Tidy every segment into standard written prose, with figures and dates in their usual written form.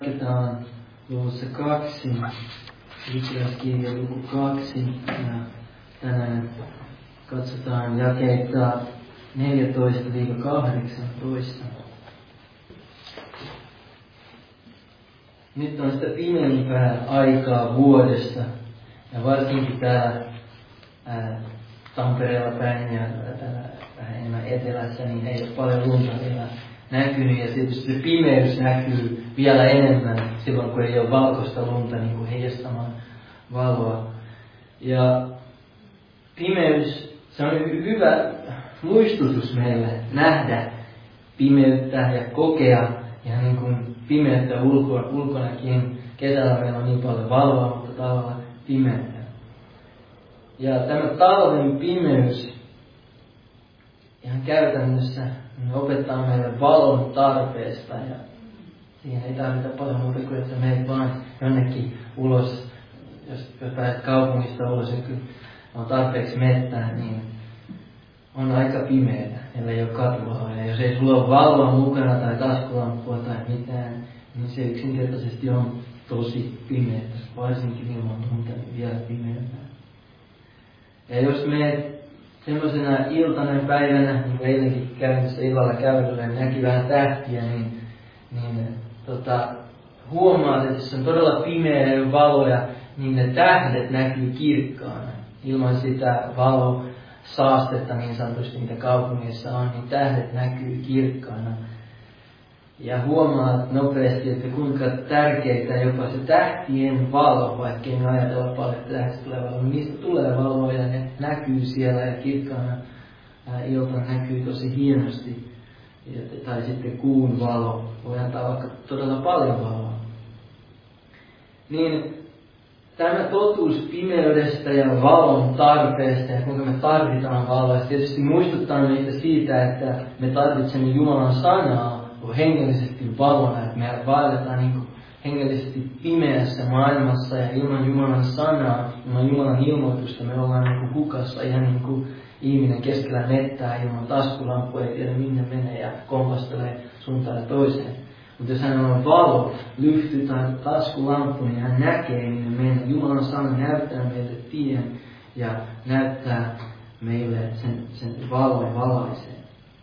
Jatketaan luvussa 2, Filippiläiskirja luku 2, ja tänään katsotaan jakeita 14-18. Nyt on sitä pimempää aikaa vuodesta, ja varsinkin täällä Tampereella päin ja täällä vähän enemmän etelässä, niin ei ole paljon lunta vielä näkynyt, ja tietysti se pimeys näkyy vielä enemmän silloin, kun ei ole valkoista lunta niin kuin heijastamaan valoa. Ja pimeys, se on hyvä muistutus meille nähdä pimeyttä ja kokea ihan niin kuin pimeyttä ulkonakin. Kesällä meillä on niin paljon valoa, mutta talvella pimeyttä. Ja tämä talven pimeys ihan käytännössä opettaa meille valon tarpeesta, ja siihen ei tarvita paljon muuta kuin, että menet vaan jonnekin ulos, jos pääset kaupungista ulos, ja on tarpeeksi mettää, niin on aika pimeää, ellei ole katuvaloa. Ja jos ei sulla ole valoa mukana tai taskulamppua tai mitään, niin se yksinkertaisesti on tosi pimeää, varsinkin ilman muuta niin vielä pimeämpää. Ja jos menet semmoisena iltana ja päivänä, niin kuin eilenkin käynnissä illalla kävelyllä, niin näki vähän tähtiä, niin huomaat, että se on todella pimeä valoja, niin ne tähdet näkyy kirkkaana. Ilman sitä valosaastetta niin sanotusti, mitä kaupungissa on, niin tähdet näkyy kirkkaana. Ja huomaat nopeasti, että kuinka tärkeitä jopa se tähtien valo, vaikka ei ajatella paljon, että tähdistä tulee valoa, niin niistä tulee valoa ja ne näkyy siellä ja kirkkaana iltana näkyy tosi hienosti. Tai sitten kuun valo voi antaa vaikka todella paljon valoa. Niin tämä totuus pimeydestä ja valon tarpeesta ja kuinka me tarvitaan valoa, tietysti muistuttaa meitä siitä, että me tarvitsemme Jumalan sanaa hengellisesti valona, että me vaelletaan niin hengellisesti pimeässä maailmassa ja ilman Jumalan sanaa, ilman Jumalan ilmoitusta me ollaan niin hukassa, ihan niin kuin ihminen keskellä mettää ilman taskulampua, ei tiedä minne menee ja kompastelee suuntaan ja toiseen. Mutta jos hän on valo, lyhty tai taskulamppu, niin hän näkee, niin meidän Jumalan sana näyttää meille tien ja näyttää meille sen valon valaiseen.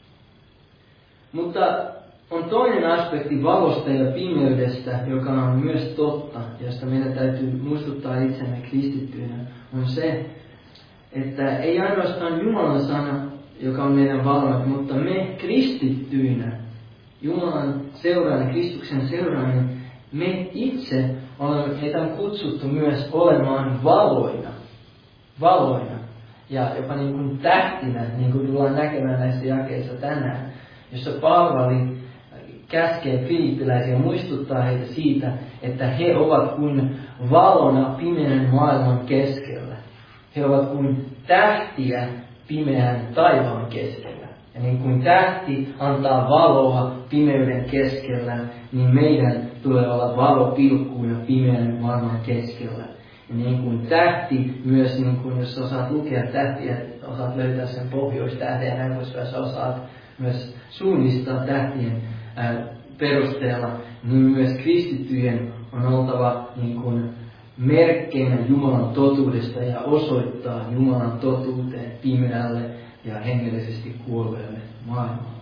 Mutta on toinen aspekti valosta ja pimeydestä, joka on myös totta, josta meidän täytyy muistuttaa itsemme kristittyinä, on se, että ei ainoastaan Jumalan sana, joka on meidän valomme, mutta me kristittyinä, Jumalan seuraajana, Kristuksen seuraajana, me itse olemme, meitä on kutsuttu myös olemaan valoina ja jopa niin kuin tähtinä, niin kuin tullaan näkemään näissä jakeissa tänään, jossa Paavali käskee filippiläisiä, muistuttaa heitä siitä, että he ovat kuin valona pimeän maailman keskellä. He ovat kuin tähtiä pimeän taivaan keskellä. Ja niin kuin tähti antaa valoa pimeyden keskellä, niin meidän tulee olla valopilkkuina pimeän maailman keskellä. Ja niin kuin tähti myös, niin kuin jos osaat lukea tähtiä, osaat löytää sen pohjoistähden ja näin poispäin, osaat myös suunnistaa tähtien perusteella, niin myös kristittyjen on oltava niin kuin merkkeinä Jumalan totuudesta ja osoittaa Jumalan totuuteen pimeälle ja hengellisesti kuolleelle maailmalle.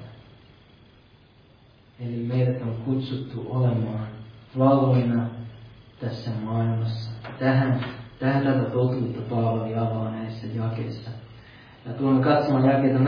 Eli meidät on kutsuttu olemaan valoina tässä maailmassa. Tätä totuutta Paavali avaa näissä jakeissa. Ja tulemme katsomaan jakeita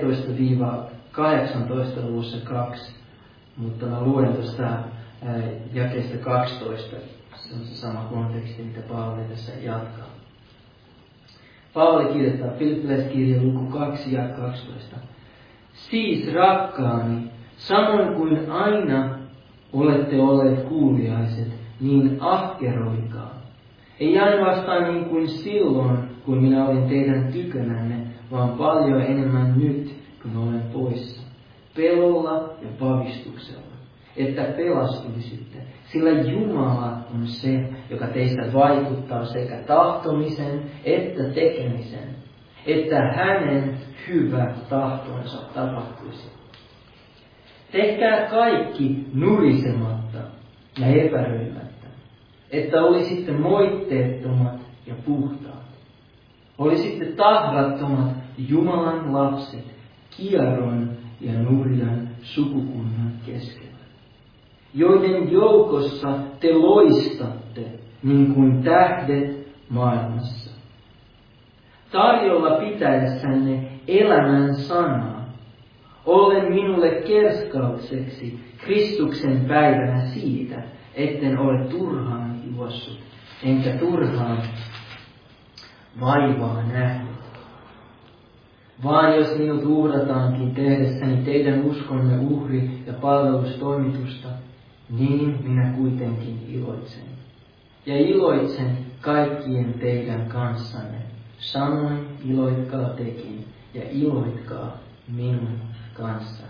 14-18 luvussa 2. Mutta mä luen tuosta jakeesta 12. Se on se sama konteksti, mitä Paavali tässä jatkaa. Paavali kirjoittaa Filippiläiskirja luku 2 ja 12. Siis rakkaani, samoin kuin aina olette olleet kuuliaiset, niin ahkeroikaa. Ei ainoastaan niin kuin silloin, kun minä olin teidän tykönänne, vaan paljon enemmän nyt, kun olen poissa. Pelolla ja pavistuksella, että pelastuisitte, sillä Jumala on se, joka teistä vaikuttaa sekä tahtomisen että tekemisen, että hänen hyvä tahtonsa tapahtuisi. Tehkää kaikki nurisematta ja epäröimättä, että olisitte moitteettomat ja puhtaat. Olisitte tahrattomat Jumalan lapset kieron ja nurjan sukukunnan keskellä, joiden joukossa te loistatte niin kuin tähdet maailmassa. Tarjolla pitäessänne elämän sanaa, ollen minulle kerskaukseksi Kristuksen päivänä siitä, etten ole turhaan juossut, enkä turhaan vaivaa nähnyt. Vaan jos minut uhrataankin tehdessäni teidän uskonne uhri- ja palvelustoimitusta, niin minä kuitenkin iloitsen. Ja iloitsen kaikkien teidän kanssanne. Samoin iloitkaa tekin ja iloitkaa minun kanssani.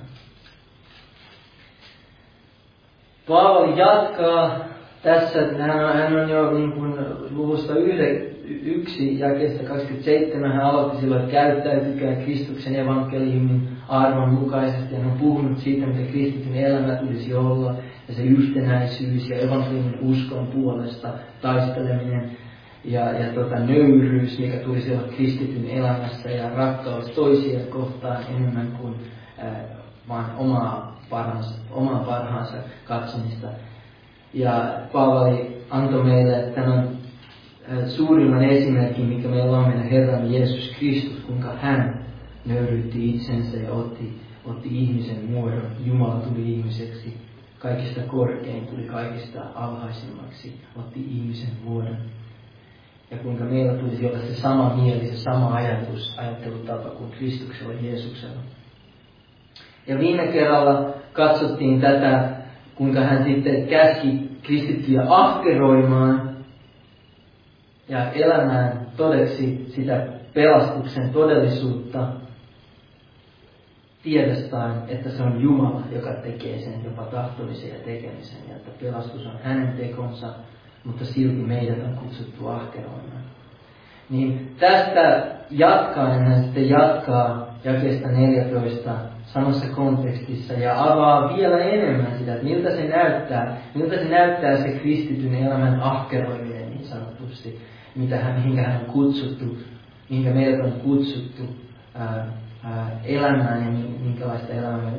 Paavali jatkaa tässä, hän on jo niin kuin luvusta 1 jakeesta 27, hän aloitti silloin, että käyttäytykää Kristuksen evankeliumin arvon mukaisesti. Ja hän on puhunut siitä, mitä kristityn elämä tulisi olla, ja se yhtenäisyys ja evankeliumin uskon puolesta taisteleminen ja nöyryys, mikä tulisi olla kristityn elämässä, ja rakkaus toisia kohtaan enemmän kuin vaan omaa parhaansa katsomista. Ja Paavali antoi meille tämän suurimman esimerkin, mikä meillä on meidän Herran Jeesus Kristus, kuinka hän nöyryytti itsensä ja otti ihmisen muodon. Jumala tuli ihmiseksi, kaikista korkein tuli kaikista alhaisimmaksi, otti ihmisen muodon. Ja kuinka meillä tulisi olla se sama mieli, se sama ajattelutapa kuin Kristuksella Jeesuksella. Ja viime kerralla katsottiin tätä, kuinka hän sitten käski kristittyjä ahkeroimaan ja elämään todeksi sitä pelastuksen todellisuutta, tiedostaen, että se on Jumala, joka tekee sen jopa tahtollisen ja tekemisen, ja että pelastus on hänen tekonsa, mutta silti meidät on kutsuttu ahkeroimaan. Niin tästä jatkaen hän sitten jatkaa jakeesta 14 samassa kontekstissa ja avaa vielä enemmän sitä, että miltä se näyttää se kristityn elämän ahkeroiminen niin sanotusti, minkä hän on kutsuttu, minkä meidät on kutsuttu elämään ja minkälaista elämää meidät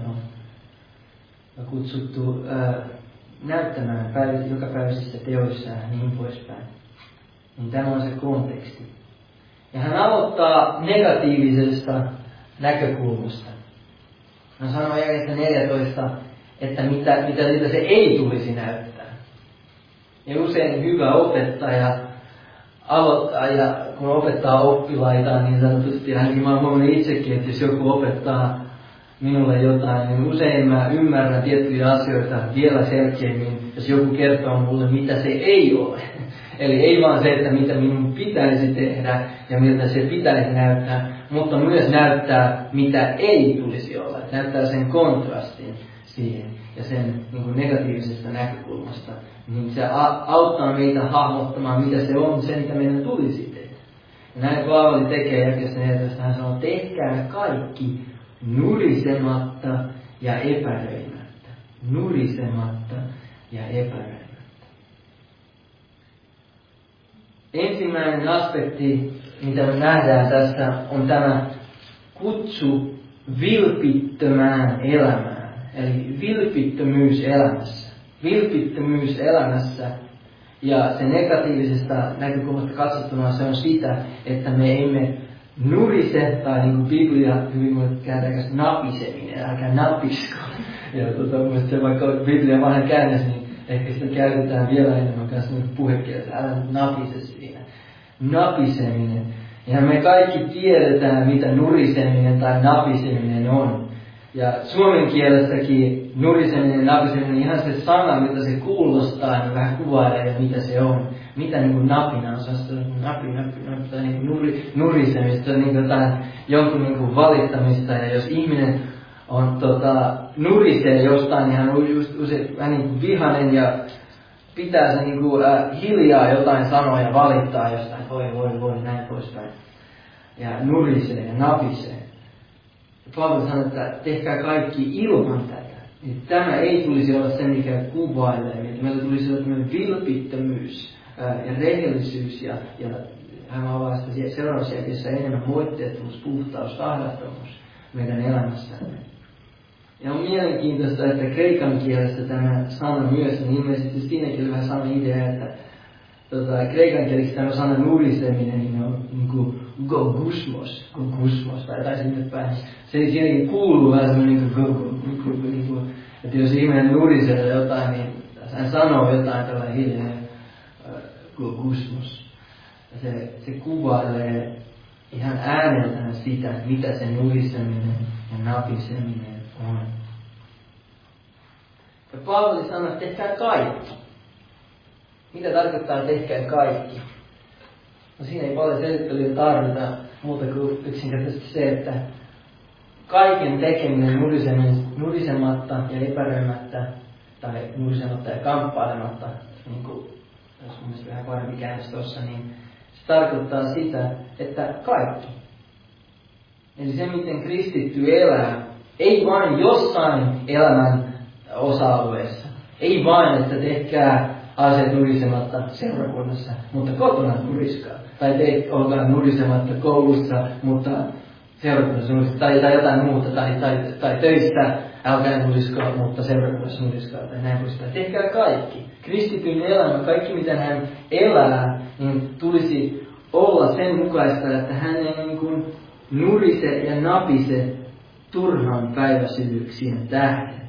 on kutsuttu näyttämään jokapäiväisissä teoissa ja niin poispäin. Niin tämä on se konteksti. Ja hän aloittaa negatiivisesta näkökulmasta. Hän sanoo jakeessa 14, että mitä se ei tulisi näyttää. Ja usein hyvä opettaja aloittaa, ja kun opettaa oppilaitaan niin sanotusti, ja mä oon huomannut itsekin, että jos joku opettaa minulle jotain, niin usein mä ymmärrän tiettyjä asioita vielä selkeämmin, jos joku kertoo mulle, mitä se ei ole. Eli ei vaan se, että mitä minun pitäisi tehdä ja miltä se pitäisi näyttää, mutta myös näyttää, mitä ei tulisi olla. Näyttää sen kontrastin siihen ja sen niin kuin negatiivisesta näkökulmasta. Niin se auttaa meitä hahmottamaan, mitä se on, se mitä meidän tulisi tehdä. Ja näin Paavali tekee jakeessa 14, hän sanoo, tehkää kaikki nurisematta ja epäröimättä. Nurisematta ja epäröimättä. Ensimmäinen aspekti, mitä me nähdään tässä, on tämä kutsu vilpittömään elämään. Eli vilpittömyys elämässä. Vilpittömyys elämässä. Ja se negatiivisesta näkökulmasta katsottuna se on sitä, että me emme nurise, tai niin kuin Biblia hyvin kääntääkäs napiseminen, älkää napisko. Ja mielestäni vaikka Biblia vähän käännäs, niin ehkä sitä käytetään vielä enemmän kanssa puhekielessä. Älä napise siinä. Napiseminen. Ja me kaikki tiedetään, mitä nuriseminen tai napiseminen on. Ja suomen kielessäkin nuriseminen ja napiseminen, ihan se sana, mitä se kuulostaa, niin vähän kuvailee, mitä se on. Mitä niin kuin napina on, se on napi, tai niin kuin nurisemista, se on niin kuin jonkun niin kuin valittamista. Ja jos ihminen on nurisee jostain, niin hän on just usein vähän niin kuin vihainen ja pitää se niin kuin hiljaa jotain sanoa ja valittaa jostain, voi, näin poispäin. Ja nurisee ja napisee. Ja Paavali sanoo, että tehkää kaikki ilman tätä. niin tämä ei tulisi olla se, mikä kuvailee. Meillä tulisi olla tämmöinen vilpittömyys ja rehellisyys ja hän avaa sitä seuraavassa jakeessa enemmän moitteettomuus, puhtaus, ahdattomuus meidän elämässämme. Ja on mielenkiintoista, että kreikan kielessä tämä sana myös on ilmeisesti siinäkin vähän sama idea, että kreikan kielessä tämä sana nuriseminen niin on niin kuin gogusmos, tai sinne päin. Se siinäkin kuuluu vähän semmoinen niin kuin, että jos ihminen nurisee jotain, niin hän sanoo jotain tällainen hiljainen gogusmos. Se kuvailee ihan ääneltään sitä, mitä se nuriseminen ja napiseminen on. Ja Paavali sanoo, että tehkää kaikki. Mitä tarkoittaa tehkää kaikki? No siinä ei paljon selittelyä tarvita muuta kuin yksinkertaisesti se, että kaiken tekeminen nurisematta ja epäröimättä tai nurisematta ja kamppailematta, niin kuin jos mun mielestä vähän parempi käännös tuossa, niin se tarkoittaa sitä, että kaikki. Eli se, miten kristitty elää, ei vain jossain elämän osa-alueessa. Ei vain, että tehkää asiat nurisematta seurakunnassa, mutta kotona nuriskaa. Tai olkaa nurisematta koulussa, mutta seurakunnassa nuriskaa. Tai jotain muuta. Tai töissä älkää nuriskaa, mutta seurakunnassa nuriskaa. Tai näin poispäin. Tehkää kaikki. Kristityn elämä, kaikki mitä hän elää, niin tulisi olla sen mukaista, että hän ei niin kuin nurise ja napise turhaan päiväsyyksien tähden.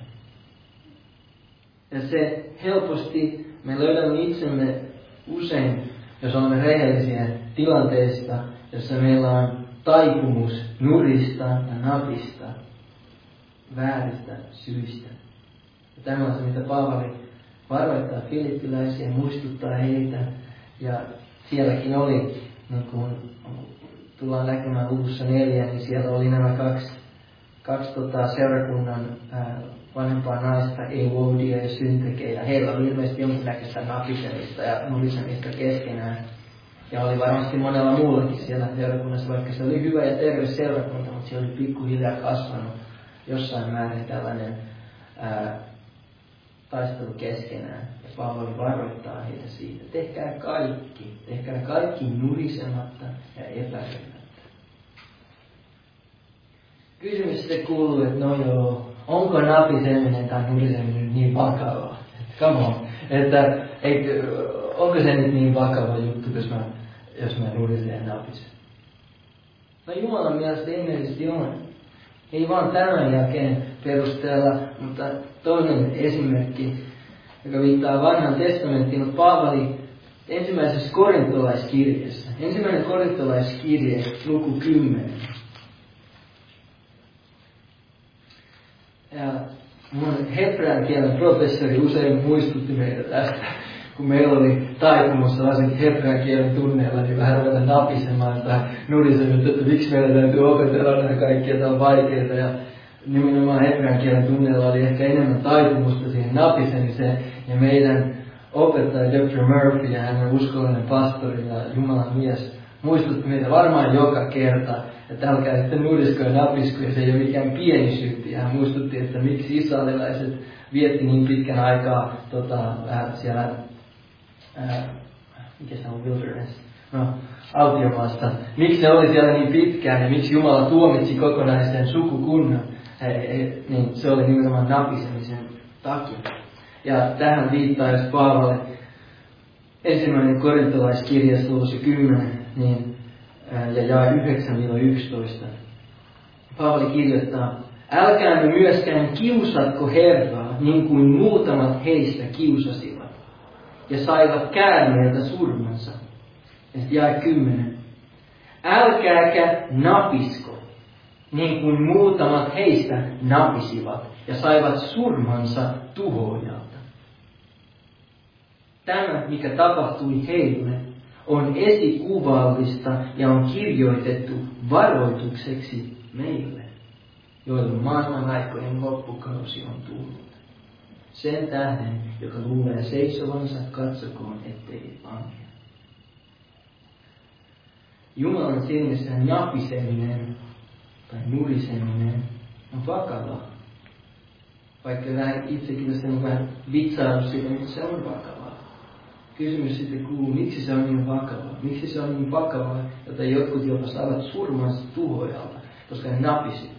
Ja se helposti me löydämme itsemme usein, jos olemme rehellisiä tilanteista, jossa meillä on taipumus nurista ja napista vääristä syistä. Ja tämä on se, mitä Paavali varoittaa filippiläisiä, muistuttaa heitä. Ja sielläkin oli, niin kuin tullaan näkemään luvussa 4, niin siellä oli nämä kaksi seurakunnan vanhempaa naista, Euodia ja Syntyke, ja heillä oli ilmeisesti jonkinnäköistä napisemista ja nurisemista keskenään. Ja oli varmasti monella muullakin siellä seurakunnassa, vaikka se oli hyvä ja terve seurakunta, mutta se oli pikkuhiljaa kasvanut jossain määrin tällainen taistelu keskenään. Ja Paavali varoittaa heitä siitä. Tehkää kaikki nurisematta ja epäilemättä. Kysymys sitten kuuluu, että no joo, onko napiseminen tai nuriseminen niin vakavaa? Come on. Että onko se nyt niin vakava juttu, jos mä nurisen ja napisen? No Jumalan mielestä ilmeisesti on. Ei vaan tämän jälkeen perusteella, mutta toinen esimerkki, joka viittaa vanhaan testamenttiin, on Paavali ensimmäisessä korintolaiskirjassa. Ensimmäinen korintolaiskirje, luku 10. Ja mun hebrean kielen professori usein muistutti meitä tästä, kun meillä oli taipumus varsinkin hebrean kielen tunneilla, niin vähän ruveta napisemaan tai nurisemaan, että miksi meillä täytyy opetella nämä kaikki, että on vaikeita. Ja nimenomaan hebrean kielen tunneilla oli ehkä enemmän taipumusta siihen napisemiseen. Ja meidän opettaja Dr. Murphy ja hänen uskollinen pastori ja Jumalan mies muistutti meitä varmaan joka kerta, että älkää sitten nurisko ja napisko, ja se ei ole mikään pieni synti. Ja hän muistutti, että miksi israelilaiset vietti niin pitkän aikaa siellä, mikä se on, wilderness, autiomaassa. Miksi se oli siellä niin pitkään ja miksi Jumala tuomitsi kokonaisen sukukunnan, niin se oli nimenomaan napisemisen takia. Ja tähän viittaa, jos Paavali ensimmäinen korintolaiskirjas luvussa 10, niin ja jae 9-11. Paavali kirjoittaa, älkäämme myöskään kiusatko Herraa, niin kuin muutamat heistä kiusasivat, ja saivat käärmeeltä surmansa. Ja sitten jae 10. Älkääkä napisko, niin kuin muutamat heistä napisivat, ja saivat surmansa tuhoojalta. Tämä, mikä tapahtui heille, on esikuvallista ja on kirjoitettu varoitukseksi meille, joille maailman aikojen loppukausi on tullut. Sen tähden, joka luulee seisovansa, katsokoon, ettei langea. Jumalan silmissä napiseminen tai nuriseminen on vakavaa. Vaikka vähän itsekin olen vähän vitsailu siitä, mutta se on vakavaa. Kysymys sitten kuuluu, miksi se on niin vakavaa? Miksi se on niin vakavaa, jota jotkut jopa saavat surmansa tuhoajalta, koska ne napisivat?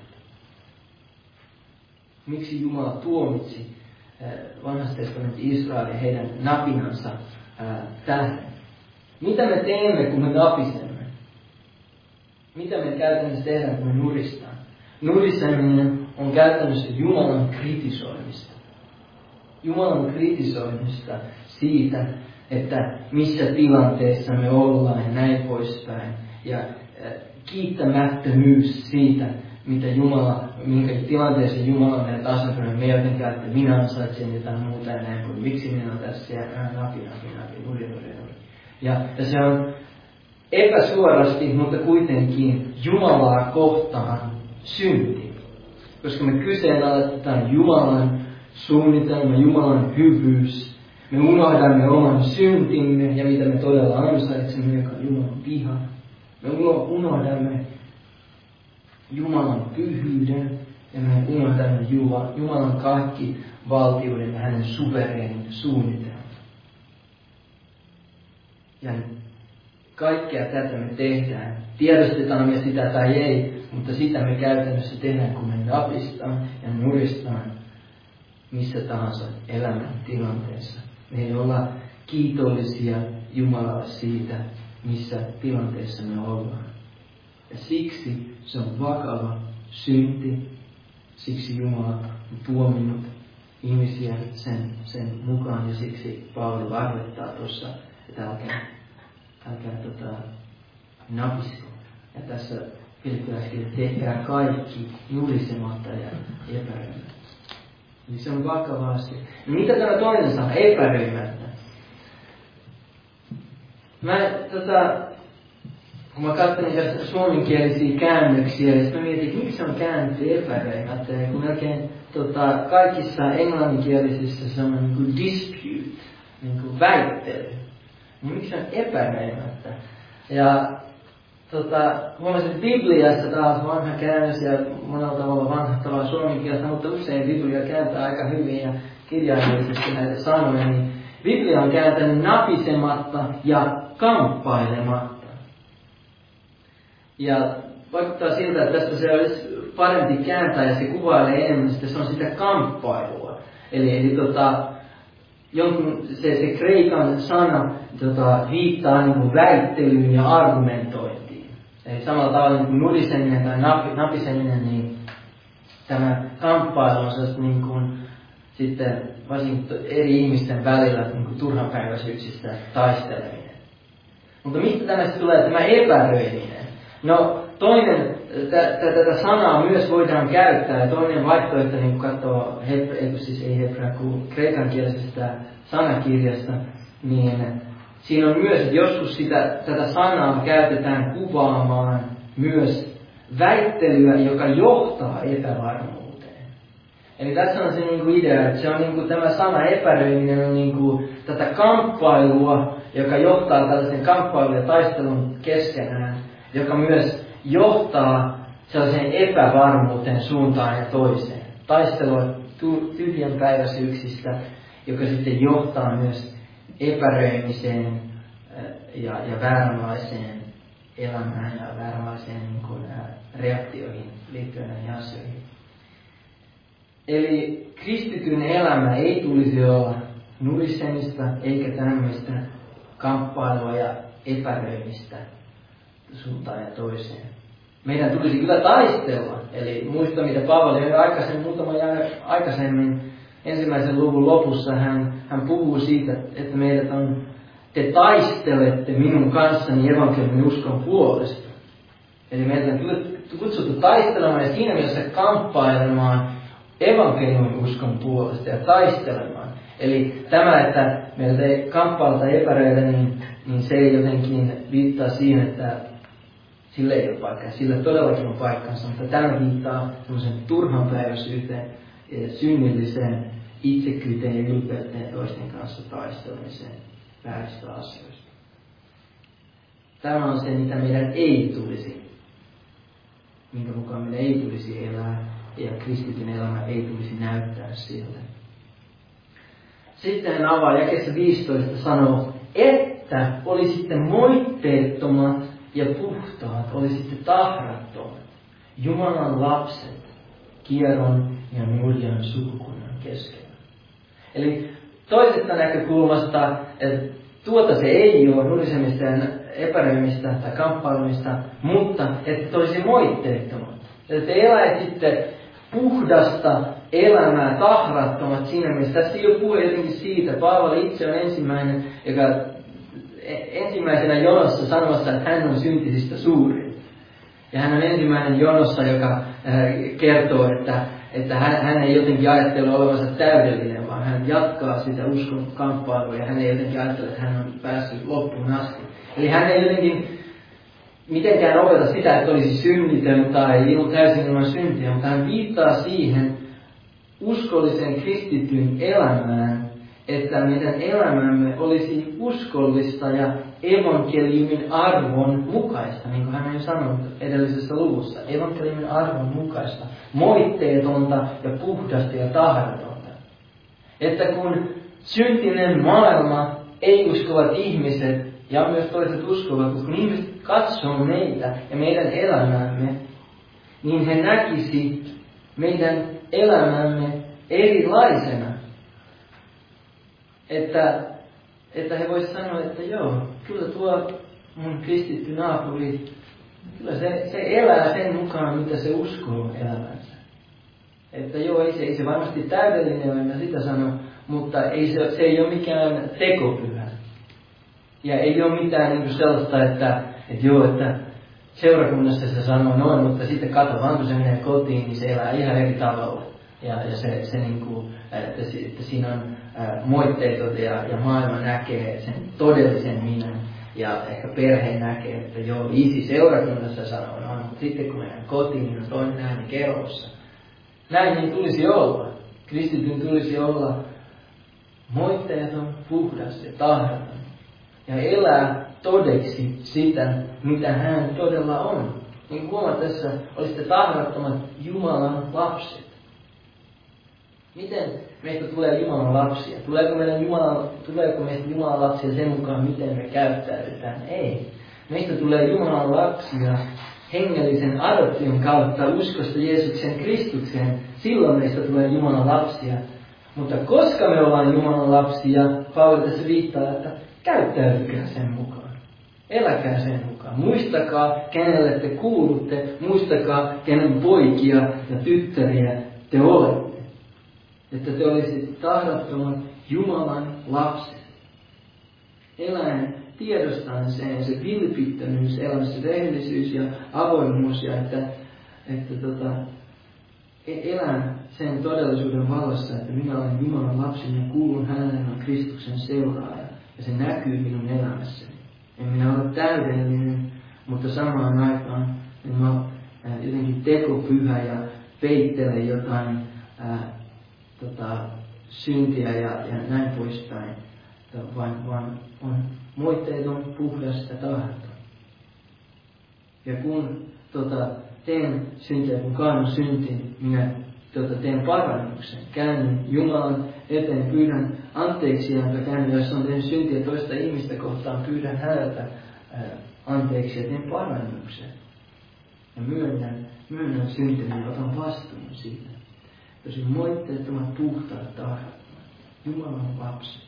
Miksi Jumala tuomitsi vanhassa testamentin Israelin heidän napinansa tähden? Mitä me teemme, kun me napisemme? Mitä me käytännössä tehdään, kun me nuristaan? Nuriseminen on käytännössä Jumalan kritisoimista. Jumalan kritisoimista siitä, että missä tilanteessa me ollaan ja näin poispäin. Ja kiittämättömyys siitä, minkä tilanteessa Jumala on meidät asettanut. Me jotenkin, että minä ansaitsen jotain muuta ja näin kuin miksi minä olen tässä ja napi, nuri. Ja se on epäsuorasti, mutta kuitenkin Jumalaa kohtaan synti. Koska me kyseenalaistetaan Jumalan suunnitelma, Jumalan hyvyys. Me unohdamme oman syntimme ja mitä me todella ansaitsemme, joka on Jumalan viha. Me unohdamme Jumalan pyhyyden ja me unohdamme Jumalan kaikki valtiuden ja hänen suvereenin suunnitelman. Ja kaikkea tätä me tehdään. Tiedostetaan me sitä tai ei, mutta sitä me käytännössä tehdään, kun me napistaan ja nuristaan missä tahansa elämän tilanteessa. Me ei olla kiitollisia Jumalalle siitä, missä tilanteessa me ollaan. Ja siksi se on vakava synti. Siksi Jumala on tuominnut ihmisiä sen mukaan. Ja siksi Paavali varoittaa tuossa, että älkää napisko. Ja tässä Filippiläiskirjassa tehkää kaikki nurisematta ja epäröimättä. Eli se on vakava asia. No mitä tämä toinen sana? Epäröimättä. Kun mä katselin tässä suomenkielisiä käännöksiä, ja sitten mä mietin, miksi se on käännetty epäröimättä. Ja kun melkein kaikissa englanninkielisissä se on niin kuin dispute, niin kuin väittely. Niin miksi se on epäröimättä? Ja huomasin, että Bibliassa taas vanha käännös ja monella tavalla vanhattavaa suomenkielistä, mutta usein Biblia kääntää aika hyvin ja kirjaimellisesti näitä sanoja, niin Biblia on kääntänyt napisematta ja kamppailematta. Ja vaikuttaa siltä, että tästä se olisi parempi kääntää ja se kuvailee enemmän, että se on sitä kamppailua. Eli se kreikan sana viittaa niin kuin väittelyyn ja argumentointiin. Eli samalla tavalla niin kuin nuriseminen tai napiseminen, niin tämä kamppailu on sellaista niin kuin sitten varsinkin eri ihmisten välillä niin kuin turhanpäiväisyyksistä taisteleminen. Mutta mistä tämä tulee tämä epäröiminen? No toinen, tätä sanaa myös voidaan käyttää, ja toinen vaihtoehto, niin kun katsoo kreikankielisestä sanakirjasta, niin siinä on myös, että joskus tätä sanaa käytetään kuvaamaan myös väittelyä, joka johtaa epävarmuuteen. Eli tässä on se idea, että se on tämä sana epäröiminen on tätä kamppailua, joka johtaa tällaisen kamppailun ja taistelun keskenään, joka myös johtaa sellaiseen epävarmuuteen suuntaan ja toiseen. Taistelua tyhjänpäiväisyyksistä, joka sitten johtaa myös epäröimiseen ja vääränlaiseen elämään ja vääränlaiseen reaktioihin liittyen näihin asioihin. Eli kristityn elämä ei tulisi olla nurisemista eikä tämmöistä kamppailua ja epäröimistä suuntaan ja toiseen. Meidän tulisi kyllä taistella. Eli muista, mitä Paavali muutama aikaisemmin ensimmäisen luvun lopussa hän puhuu siitä, että meidät on, te taistelette minun kanssani evankeliumin uskon puolesta. Eli meidät on kutsuttu taistelemaan ja siinä mielessä kamppailemaan evankeliumin uskon puolesta ja taistelemaan. Eli tämä, että meiltä ei kamppailla tai epäröidä, niin se ei jotenkin viittaa siihen, että sillä ei ole paikkaa. Sillä todellakin on paikkansa, mutta tämä viittaa semmoisen turhanpäiväisyyteen, synnilliseen itsekyyteen ja ylpeyteen toisten kanssa taistelemiseen vääristä asioista. Tämä on se, mitä meidän ei tulisi, minkä mukaan meidän ei tulisi elää. ja kristityn elämä ei tulisi näyttää siltä. Sitten hän avaa jakeessa 15 sanoo, että olisitte moitteettomat ja puhtaat, olisitte tahrattomat, Jumalan lapset, kieron ja nurjan sukukunnan keskellä. Eli toisesta näkökulmasta, että tuota se ei ole nurisemista ja epäröimistä tai kamppailemista, mutta että olisi moitteettomat. Että te eläisitte puhdasta elämää, tahrattomat siinä mielessä. Tässä ei ole puhe jotenkin siitä. Paavali itse on ensimmäinen, joka ensimmäisenä jonossa sanomassa, että hän on syntisistä suurin. Ja hän on ensimmäinen jonossa, joka kertoo, että hän ei jotenkin ajattele olevansa täydellinen, vaan hän jatkaa sitä uskon kamppailua ja hän ei jotenkin ajattele, että hän on päässyt loppuun asti. Eli hän ei jotenkin mitenkään opeta sitä, että olisi synnitön tai täysin ilman syntiä, mutta hän viittaa siihen uskollisen kristityn elämään, että meidän elämämme olisi uskollista ja evankeliumin arvon mukaista, niin kuin hän on jo sanonut edellisessä luvussa. Evankeliumin arvon mukaista, moitteetonta ja puhdasta ja tahdotonta. Että kun syntinen maailma, ei-uskovat ihmiset ja myös toiset uskovat, kun ihmiset katsoo meitä ja meidän elämäämme, niin he näkisi meidän elämämme erilaisena. Että he voisivat sanoa, että joo, kyllä tuo mun kristitty naapuri, kyllä se elää sen mukaan, mitä se uskoo elämänsä. Että joo, ei se varmasti täydellinen ole, mä sitä sano, mutta se ei ole mikään tekopyhä. Ja ei ole mitään niin sellaista, että seurakunnassa se sanoo noin, mutta sitten katsotaan, kun se menee kotiin, niin se elää ihan eri tavalla. Ja se niin kuin, että siinä on moitteetot ja maailma näkee sen todellisen minän. Ja ehkä perhe näkee, että joo, isi seurakunnassa sanoo noin, mutta sitten kun mennään kotiin, niin on toinen ääni kerrossa. Näin niin tulisi olla. Kristityn tulisi olla moitteeton, puhdas ja tahdoton. Ja elää todeksi sitä, mitä hän todella on. Niin kuin huomaat tässä, olisitte tahrattomat Jumalan lapset. Miten meistä tulee Jumalan lapsia? Tuleeko meistä Jumalan lapsia sen mukaan, miten me käyttäydytään? Ei. Meistä tulee Jumalan lapsia hengellisen adoption kautta uskosta Jeesuksen Kristukseen. Silloin meistä tulee Jumalan lapsia. Mutta koska me ollaan Jumalan lapsia, Paavali tässä viittaa, että käyttäytykää sen mukaan. Eläkää sen mukaan. Muistakaa, kenelle te kuulutte. Muistakaa, kenen poikia ja tyttäriä te olette. Että te olisitte tahdottomat Jumalan lapset. Eläen tiedostaen se vilpittömyys elämässä, rehellisyys ja avoimuus ja että elän sen todellisuuden valossa, että minä olen Jumalan lapsi ja kuulun hänelle, on Kristuksen seuraaja. Ja se näkyy minun elämässäni. En minä ole täydellinen, mutta samaan aikaan en mä jotenkin tekopyhä ja peittele jotain syntiä ja näin poispäin. Vaan on moitteeton, puhdas ja tahdoton. Ja kun teen syntiä, kun kaadun syntiin, minä teen parannuksen. Käännyn Jumalan eteen, pyydän anteeksi, jonka käännyn, jos on tehnyt syntiä toista ihmistä kohtaan, pyydän häneltä anteeksi ja teen parannuksen. Ja myönnän syntini ja otan vastuun siitä. Tosi moitteettomat, puhtaat, tahrattomat, Jumalan lapset.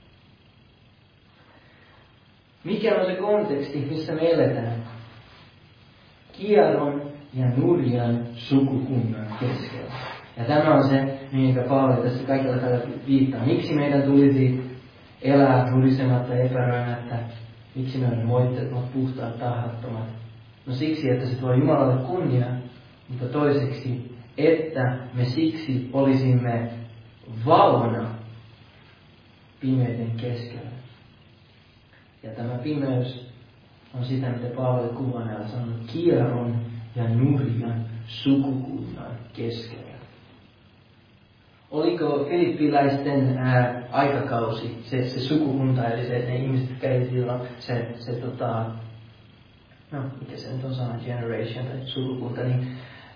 Mikä on se konteksti, missä me eletään? Kieron ja nurjan sukukunnan keskellä. Ja tämä on se, minkä Paavali tässä kaikilla tällä viittaa. Miksi meidän tulisi elää nurisematta ja epäröimättä? Miksi me olemme moitteettomat, puhtaat, tahrattomat? No siksi, että se tuo Jumalalle kunnia, mutta toiseksi, että me siksi olisimme valona pimeyden keskellä. Ja tämä pimeys on sitä, mitä Paavali kuvaa näillä sanoo, kieron ja nurjan sukukunnan keskellä. Oliko filippiläisten aikakausi, se sukukunta, eli se, että ne ihmiset kävi silloin, mikä se nyt on sana, generation tai sukukunta, niin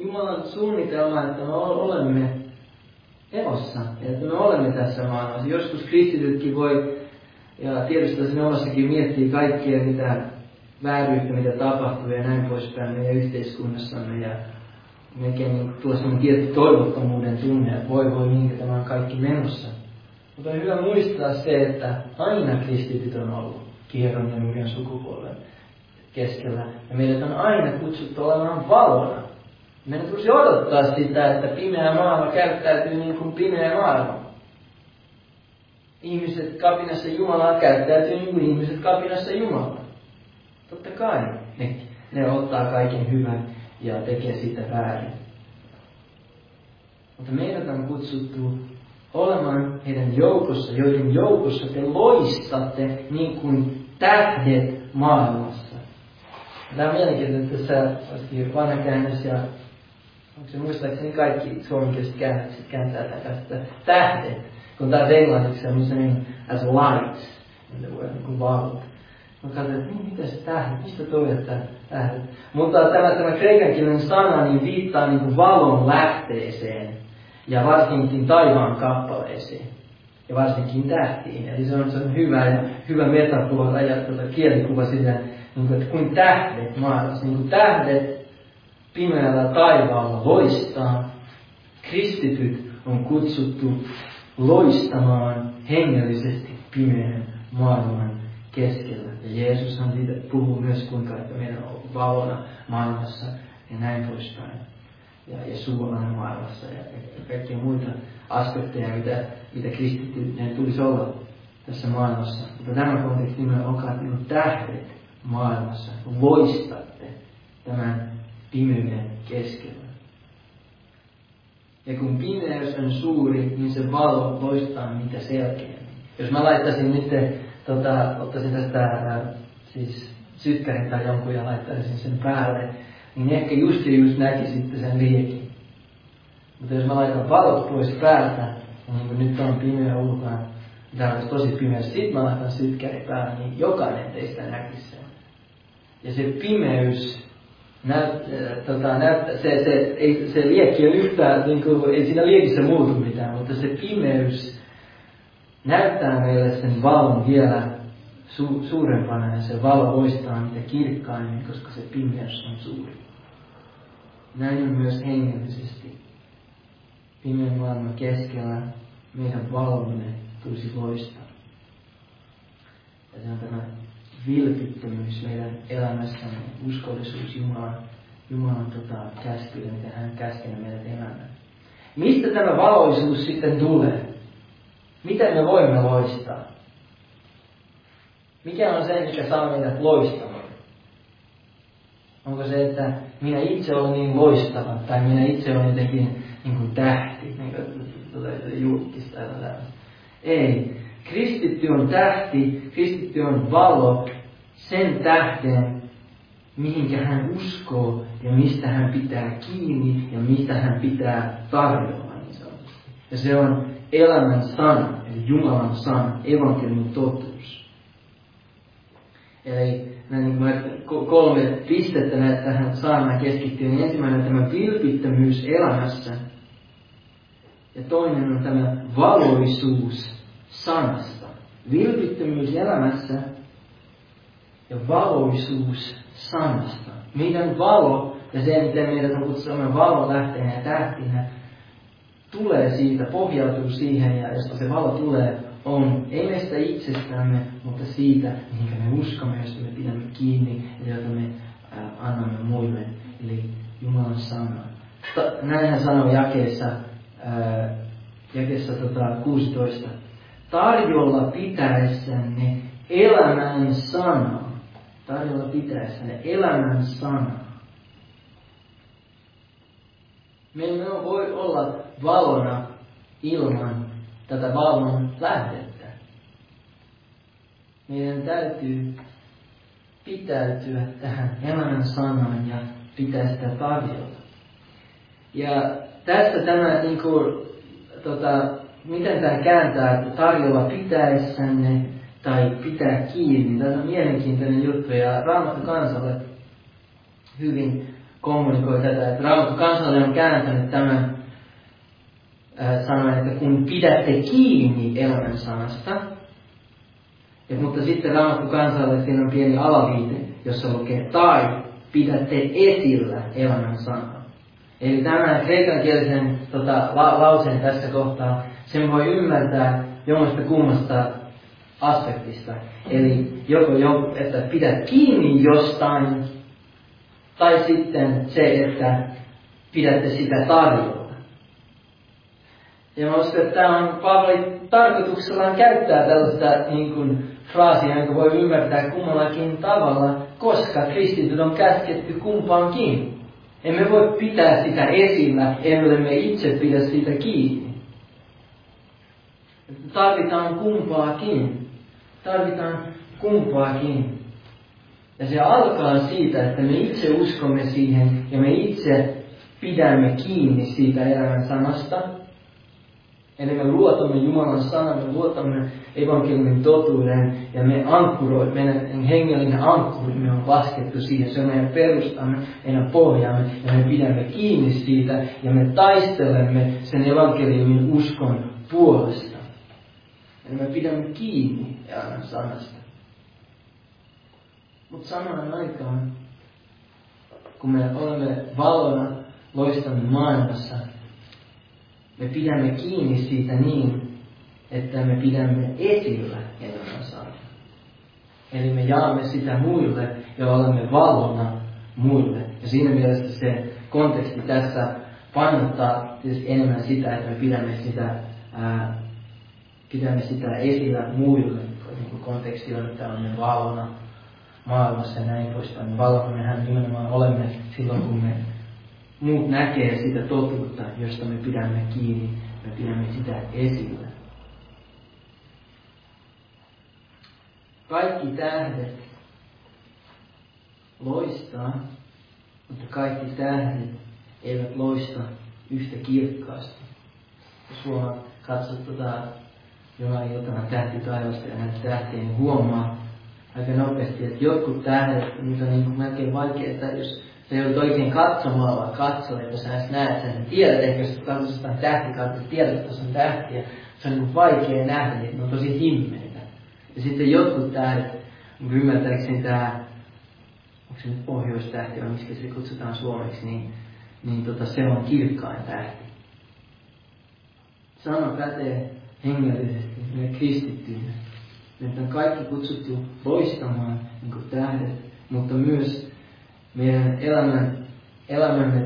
Jumalan suunnitelma, että me olemme elossa, että me olemme tässä maailmassa. Joskus kristitytkin voi, ja tietysti siinä omassakin miettii kaikkea, mitä vääryyttä, mitä tapahtuu ja näin poispäin meidän yhteiskunnassamme. Ja mekin niin tuo semmoinen tietty toivottomuuden tunne, että voi, minkä tämä on kaikki menossa. Mutta on hyvä muistaa se, että aina kristityt on ollut kierron ja nurjan sukupolven keskellä. Ja meidät on aina kutsuttu olemaan valona. Meidän tulisi odottaa sitä, että pimeä maailma käyttäytyy niin kuin pimeä maailma. Ihmiset kapinassa Jumalaa käyttäytyy niin kuin ihmiset kapinassa Jumalaa. Totta kai ne ottaa kaiken hyvän ja tekee siitä väärin. Mutta meidät on kutsuttu olemaan heidän joukossa, joiden joukossa te loistatte niin kuin tähdet maailmassa. Tämä on mielenkiintoista, että tässä olisikin vanha käännös ja onko se muistaakseni kaikki suomenkieliset käännökset kääntää tästä tähdet, kun taas englanniksi on niin as lights, niin kuin valot. Mä katsoin, että mitä se tähdet, mistä toi tähdet. Mutta tämä kreikankielinen sana niin viittaa niin kuin valon lähteeseen ja varsinkin taivaan kappaleeseen ja varsinkin tähtiin. Eli se on hyvä metafora ja kielikuva sillä, niin että kuin tähdet maailmassa, niin kuin tähdet pimeällä taivaalla loistaa, kristityt on kutsuttu loistamaan hengellisesti pimeän maailman keskellä. Ja Jeesushan siitä puhuu myös kuinka, että meidän on valona maailmassa ja näin poispäin. Ja suolana maailmassa ja kaikkia muita aspekteja, mitä kristittyjen tulisi olla tässä maailmassa. Mutta tämä konteksti on niin tähdet maailmassa. Loistatte tämän pimeyden keskellä. Ja kun pimeys on suuri, niin se valo loistaa mitä selkeämmin. Jos mä laittaisin nyt, ottaisin tästä siis sytkärin tai jonkun ja laittaisin sen päälle, niin ehkä just näkisitte sen liekin. Mutta jos mä laitan valot pois päältä, niin kuin nyt on pimeä ulkona, täällä olisi tosi pimeä, sit mä laitan sytkärin päälle, niin jokainen teistä näkisi sen. Ja se pimeys se liekki on yhtään, niin kuin, ei siinä liekissä muutu mitään, mutta se pimeys näyttää meille sen valon vielä suurempana ja se valo loistaa mitä kirkkaimmin, koska se pimeys on suuri. Näin on myös hengellisesti. Pimeän maailman keskellä meidän valomme tulisi loistaa. Ja se on tämä vilpittömyys meidän elämässämme, uskollisuus Jumalan käskylle, mitä hän käskee meidät elämään. Mistä tämä valoisuus sitten tulee? Miten me voimme loistaa? Mikä on se, mikä saa meidät loistamaan? Onko se, että minä itse olen niin loistava, tai minä itse olen jotenkin niin kuin tähti, niin kuin julkista tai tällaista? Ei. Kristitty on tähti, kristitty on valo, sen tähden, mihinkä hän uskoo ja mistä hän pitää kiinni ja mistä hän pitää tarjolla niin sanotusti. Ja se on elämän sana, eli Jumalan sana, evankeliumin totuus. Eli niin 3 pistettä tähän saarnaan keskittyy. Niin ensimmäinen on tämä vilpittömyys elämässä. Ja toinen on tämä valoisuus sanasta. Vilpittömyys elämässä ja valoisuus sanasta. Meidän valo ja se, miten meidät on kutsuttu valo lähteenä ja tähtinä, tulee siitä, pohjautuu siihen ja josta se valo tulee, on ei meistä itsestämme, mutta siitä, mihin me uskomme, josta me pidämme kiinni ja jota me annamme muille, eli Jumalan sana. Näin hän sanoi jakeessa 16. Tarjolla pitäessänne elämän sanaa. Tarjolla pitäessänne elämän sanaa. Me emme voi olla valona ilman tätä valon lähdettä. Meidän täytyy pitäytyä tähän elämän sanaan ja pitää sitä tarjolla. Ja tässä tämä, niin kuin, miten tämä kääntää, että tarjolla pitäessänne tai pitää kiinni. Tämä on mielenkiintoinen juttu ja Raamattu kansalle hyvin kommunikoi tätä, että Raamattu kansalainen on kääntänyt tämän sanan, että kun pidätte kiinni elämän sanasta, mutta sitten Raamattu kansalainen, siinä on pieni alaviite, jossa lukee tai pidätte esillä elämän sanaa. Eli tämän kreikankielisen lauseen tässä kohtaa, sen voi ymmärtää jommasta kummasta aspektista. Eli joko että pidät kiinni jostain, tai sitten se, että pidätte sitä tarjolla. Ja mä uskon, että tämä on Paavali tarkoituksellaan käyttää tällaista niin kuin fraasia, jonka voi ymmärtää kummallakin tavalla, koska kristityt on käsketty kumpaankin. Emme voi pitää sitä esillä, ellemme itse pidä sitä kiinni. Tarvitaan kumpaakin. Tarvitaan kumpaakin. Ja se alkaa siitä, että me itse uskomme siihen ja me itse pidämme kiinni siitä elämän sanasta. Eli me luotamme Jumalan sanan, me luotamme evankeliumin totuuden ja me ankkuroimme, meidän hengellinen ankkurimme on laskettu siihen. Se on meidän perustamme, meidän pohjaamme ja me pidämme kiinni siitä ja me taistelemme sen evankeliumin uskon puolesta. Eli me pidämme kiinni elämän sanasta. Mutta samaan aikaan, kun me olemme valona loistamme maailmassa, me pidämme kiinni siitä niin, että me pidämme esillä elämän sanaa. Eli me jaamme sitä muille ja olemme valona muille. Ja siinä mielessä se konteksti tässä painottaa enemmän sitä, että me pidämme sitä esillä muille. Niin konteksti on tällainen valona maailmassa ja näin poispäin. Valona mehän nimenomaan olemme silloin, kun me muut näkee sitä totuutta, josta me pidämme kiinni, me pidämme sitä esillä. Kaikki tähdet loistaa, mutta kaikki tähdet eivät loista yhtä kirkkaasti. Jos katsot jonain iltana tähtitaivasta ja näitä tähtiä, niin huomaa aika nopeasti, että jotkut tähdet, niitä on niin melkein vaikea, että jos sä joudut oikein katsomaan, vaan katsoa, että sä edes näet sen. Tiedät ehkä, jos katsot sitä tähtikartasta, tiedät, että tuossa on tähtiä. Se on niin vaikea nähdä, niin ne on tosi himmeitä. Ja sitten jotkut tähdet, ymmärtääkseni tämä, onko se nyt pohjoistähti vai miksi se kutsutaan suomeksi, niin se on kirkkain tähti. Sama pätee hengellisesti meidän kristittyinä. Meitä on kaikki kutsuttu loistamaan niin kuin tähdet, mutta myös meidän elämämme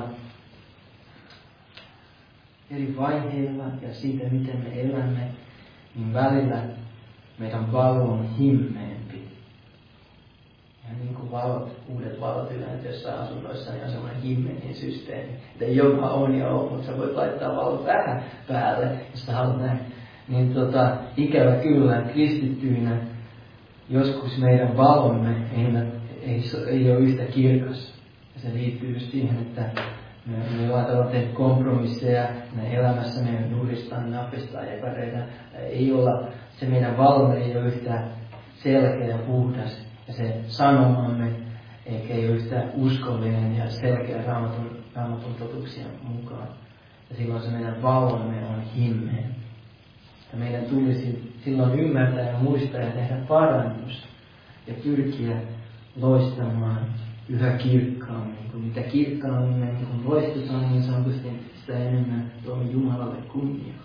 eri vaiheilla ja siitä, miten me elämme, niin välillä meidän valo on himmeempi. Ja niin kuin uudet valot yleensä jossain asunnoissa, niin on semmoinen himmeinen systeemi. Että joka on ja on, mutta sä voit laittaa valot vähän päälle, jos sä haluat näin. Niin ikävä kyllä kristittyinä joskus meidän valomme ei ole yhtä kirkas. Ja se liittyy just siihen, että me ajatellaan tehdä kompromisseja, me elämässä me nuristaan, napistaan ja epäreitä. Ei olla, se meidän valomme ei ole yhtä selkeä ja puhdas. Ja se sanomamme ei ole yhtä uskollinen ja selkeä raamatun totuuksien mukaan. Ja silloin se meidän valomme on himmeä. Ja meidän tulisi silloin ymmärtää ja muistaa ja tehdä parannus ja pyrkiä loistamaan yhä kirkkaammin. Kun mitä kirkkaammin me loistetaan, niin sanotusti sitä enemmän tuomme Jumalalle kunniaa.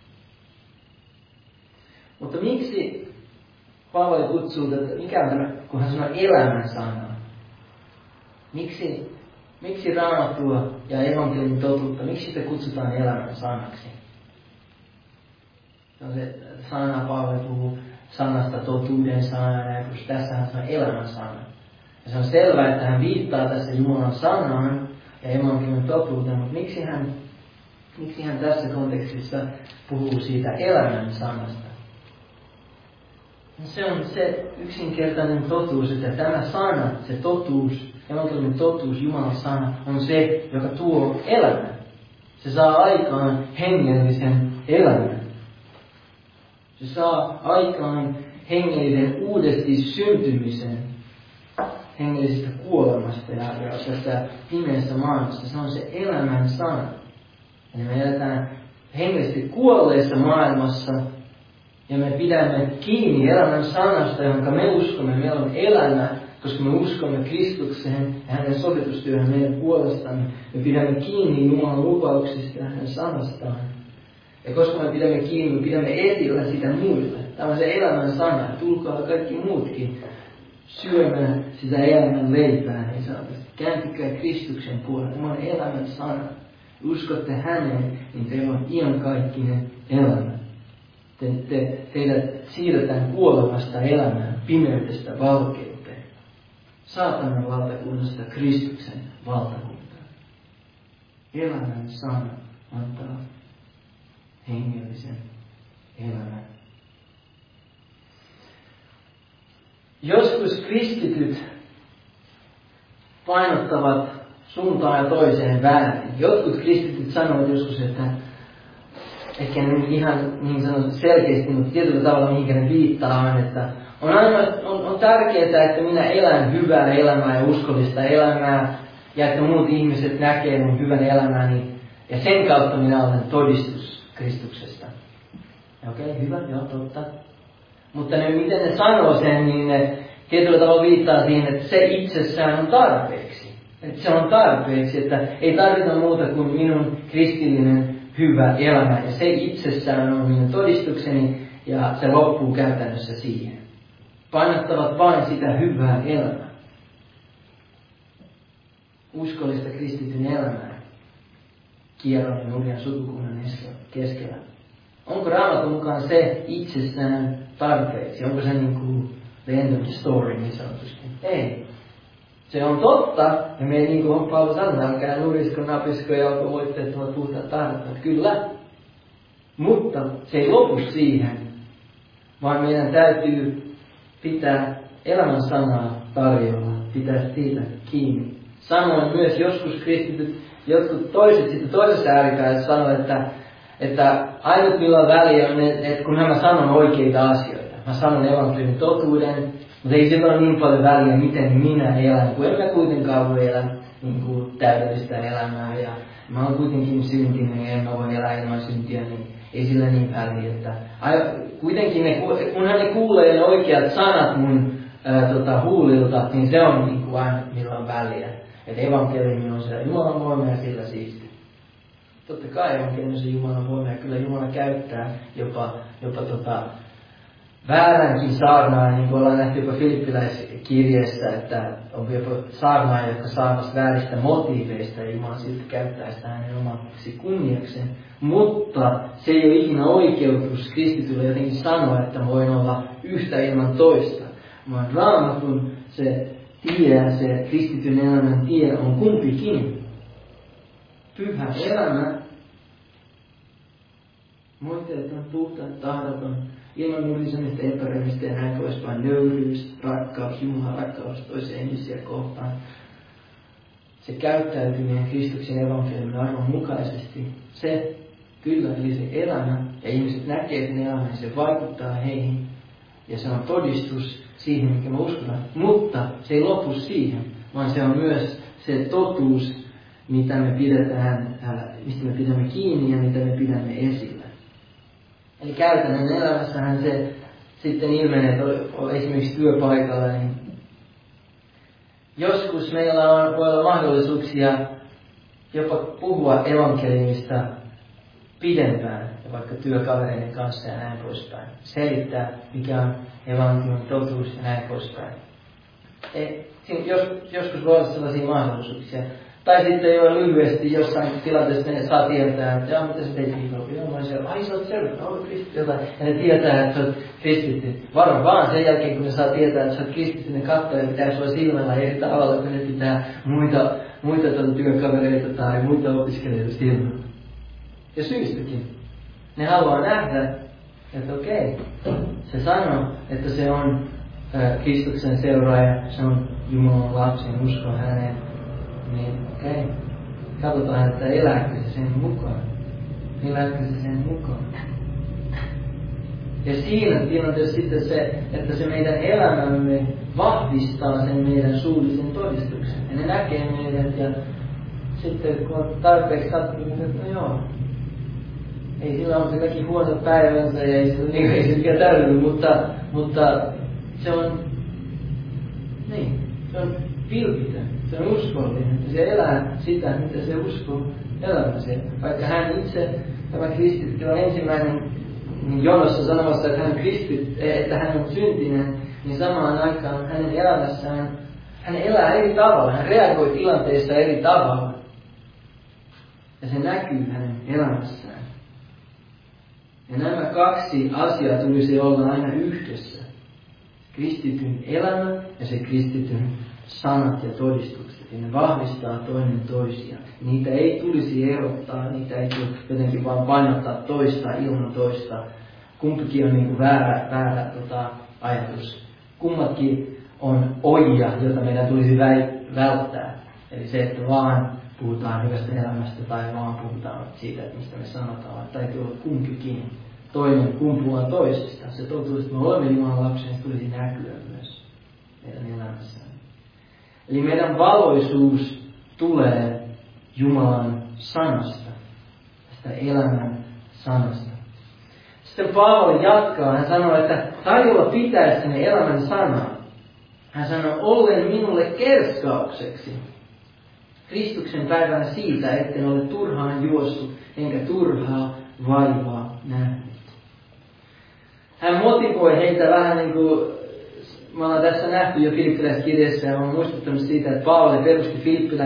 Mutta miksi Paavali kutsuu tätä, mikä on tämä, kun hän sanoo elämän sanaa? Miksi Raamattua ja evankeliumin totuutta, miksi sitä kutsutaan elämän sanaksi? No se sana, Paavali puhuu sanasta totuuden sana, ja tässähän se on elämän sana. Ja se on selvää, että hän viittaa tässä Jumalan sanaan ja evankeliumin totuuteen, mutta miksi hän tässä kontekstissa puhuu siitä elämän sanasta? Se on se yksinkertainen totuus, että tämä sana, se totuus, evankeliumin totuus, Jumalan sana, on se, joka tuo elämän. Se saa aikaan hengellisen elämän. Se saa aikaan hengellisen uudesti syntymisen. hengellisestä kuolemasta ja tässä pimeässä maailmassa. Se on se elämän sana. Eli me eletään hengellisesti kuolleessa maailmassa ja me pidämme kiinni elämän sanasta, jonka me uskomme. Meillä on elämä, koska me uskomme Kristukseen ja hänen sovitustyöhön meidän puolestamme. Me pidämme kiinni Jumalan lupauksista ja hänen sanastaan. Ja koska me pidämme kiinni, me pidämme esillä sitä muille. Tämä on se elämän sana. Tulkaa kaikki muutkin syömään sitä elämän leipää. Niin sanotusti. Kääntykää Kristuksen puolelle. Tämä on elämän sana. Uskotte häneen, niin teillä on iankaikkinen elämä. Teidät siirretään kuolemasta elämään, pimeydestä valkeuteen. Saatanan valtakunnasta Kristuksen valtakuntaan. Elämän sana antaa hengellisen elämän. Joskus kristityt painottavat suuntaan ja toiseen väärin. Jotkut kristityt sanovat joskus, että ehkä ihan niin sanotusti selkeästi, mutta tietyllä tavalla mihinkä ne viittaa, että on tärkeää, että minä elän hyvää elämää ja uskollista elämää ja että muut ihmiset näkee mun hyvän elämäni ja sen kautta minä olen todistus Kristuksesta. Okei, hyvä, joo, totta. Mutta miten ne sanoo sen, niin ne tietyllä tavalla viittaa siihen, että se itsessään on tarpeeksi. Että se on tarpeeksi, että ei tarvita muuta kuin minun kristillinen hyvä elämä. Ja se itsessään on minun todistukseni ja se loppuu käytännössä siihen. Painottavat vain sitä hyvää elämää. Uskollista kristityn elämää kierron ja nurjan sukukunnan keskellä. Onko Raamatun mukaan se itsessään tarpeeksi? Onko se niin kuin the end of the story niin sanotusti? Ei. Se on totta, ja me niin kuin Paulus sanoo, älkää nurisko, napisko ja alko voitteet ovat puhutaan tarkoittaa. Kyllä. Mutta se ei lopu siihen, vaan meidän täytyy pitää elämän sanaa tarjolla, pitää siitä kiinni. Samoin myös joskus kristityt, jotkut toiset sitten toisessa ääripäässä sanoo, että ainut millä on väliä on, että kun mä sanon oikeita asioita. Mä sanon evankeliumin totuuden, mutta ei sillä ole niin paljon väliä, miten minä elän, kun en mä kuitenkaan voi elää niin kuin täydellistä elämää. Ja mä oon kuitenkin syntinen ja en mä voi elää ilman syntiä, niin ei sillä niin väliä. Että kuitenkin kunhan ne kuulee ne oikeat sanat mun huulilta, niin se on niin kuin aina millä on väliä. Että evankeliumi on siellä Jumalan voima ja sillä siisti. Totta kai evankeliumissa Jumalan voima ja kyllä Jumala käyttää jopa vääränkin saarnaa, niin kuin ollaan nähty jopa Filippiläiskirjeessä, että on jopa saarnaajia, jotka saavat vääristä motiiveista ja Jumala silti käyttää sitä hänen omaksi kunniakseen. Mutta se ei ole ikinä oikeutus kristitylle jotenkin sanoa, että voin olla yhtä ilman toista. Vaan Raamatun se tie, se kristityn elämän tie on kumpikin. Pyhä elämä, moitteeton, puhtaat, tahdoton, ilman nulisemista, epäröimistä ja näin poispäin, nöyryys, rakkaus, Jumalan rakkaus toiseen ihmisiä kohtaan. Se käyttäytyminen Kristuksen evankeliumin arvon mukaisesti, se kyllä, eli se elämä, ja ihmiset näkee sen elämän, se vaikuttaa heihin, ja se on todistus siihen, mikä me uskotaan. Mutta se ei lopu siihen, vaan se on myös se totuus, mitä me pidetään, mistä me pidämme kiinni ja mitä me pidämme esillä. Eli käytännön elämässähän se sitten ilmenee, että esimerkiksi työpaikalla, niin joskus meillä voi olla mahdollisuuksia jopa puhua evankeliumista pidempään, ja vaikka työkavereiden kanssa ja näin poispäin. Selittää, mikä on evankeliumin totuus ja näin poispäin. Joskus voi olla sellaisia mahdollisuuksia. Tai sitten jo lyhyesti jossain tilanteessa ne saa tietää, että mitä sä teit viikolla. Ai sä oot seuraava, olet kristitty jotain. Ja ne tietää, että sä oot kristitty. Varo vaan sen jälkeen, kun ne saa tietää, että sä oot kristitty, ne katsoo ja pitää sua silmällä eri tavalla, kun ne pitää muita työkavereita tai muita opiskelijoita silmällä. Ja syystäkin. Ne haluaa nähdä, että okei, se sanoo, että se on Kristuksen seuraaja, se on Jumalan lapsi, usko häneen. Niin okei, katsotaan, että elääkö se sen mukaan. Elääkö se sen mukaan. Ja siinä tilanteessa sitten se, että se meidän elämämme vahvistaa sen meidän suullisen todistuksen. Ja ne näkee meidät ja sitten kun on tarpeeksi sattunut, että no joo, ei sillä ole se kaikki huono päivänsä ja ei se mikään tarvinnut, mutta se on, niin, se on vilpitön, se on uskollinen, että se elää sitä, mitä se uskoo elämänsä. Vaikka hän itse, tämä kristitty on ensimmäinen jonossa sanomassa, että hän on että hän on syntinen, niin samaan aikaan hänen elämässään, hän elää eri tavalla, hän reagoi tilanteissa eri tavalla. Ja se näkyy hänen elämässään. Ja nämä kaksi asiaa tulisi olla aina yhdessä. Kristityn elämä ja se kristityn sanat ja todistukset. Ja ne vahvistaa toinen toisiaan. Niitä ei tulisi erottaa, niitä ei tule jotenkin vaan painottaa toista ilman toista. Kumpikin on niin kuin väärä ajatus. Kummatkin on ojia, jota meidän tulisi välttää. Eli se, että vaan puhutaan hyvästä elämästä tai vaan puhutaan siitä, että mistä me sanotaan. Täytyy olla kumpikin. Toinen kumpuaa toisesta. Se totuus, että me olemme Jumalan lapsia, niin tulisi näkyä myös meidän elämässään. Eli meidän valoisuus tulee Jumalan sanasta, tästä elämän sanasta. Sitten Paavali jatkaa, hän sanoo, että tarjolla pitäessäni elämän sanaa. Hän sanoo, ollen minulle kerskaukseksi Kristuksen päivänä siitä, etten ole turhaan juossut, enkä turhaa vaivaa nähnyt. Hän motivoi heitä vähän niin kuin me ollaan tässä nähty jo Filippiläiskirjassa ja olen muistuttanut siitä, että Paavali perusti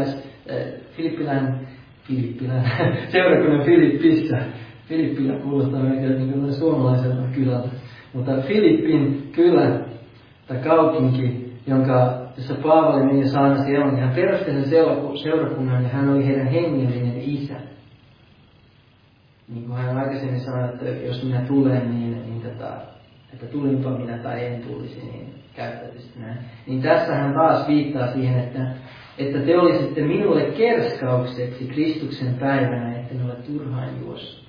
Filippilän seurakunnan Filippissä. Filippilä kuulostaa melkein niin kuin suomalaiselta kylältä. Mutta Filippin kylä tai kaupunki, jossa Paavali meni saanasi on, hän perusti sen seurakunnan ja hän oli heidän hengellinen isä. Niin kuin hän aikaisemmin sanoi, että jos minä tulen, niin että tulinpa minä tai en tulisi, niin käyttäytyisi näin. Niin tässä hän taas viittaa siihen, että te olisitte minulle kerskaukseksi Kristuksen päivänä, etten ole turhaan juossut.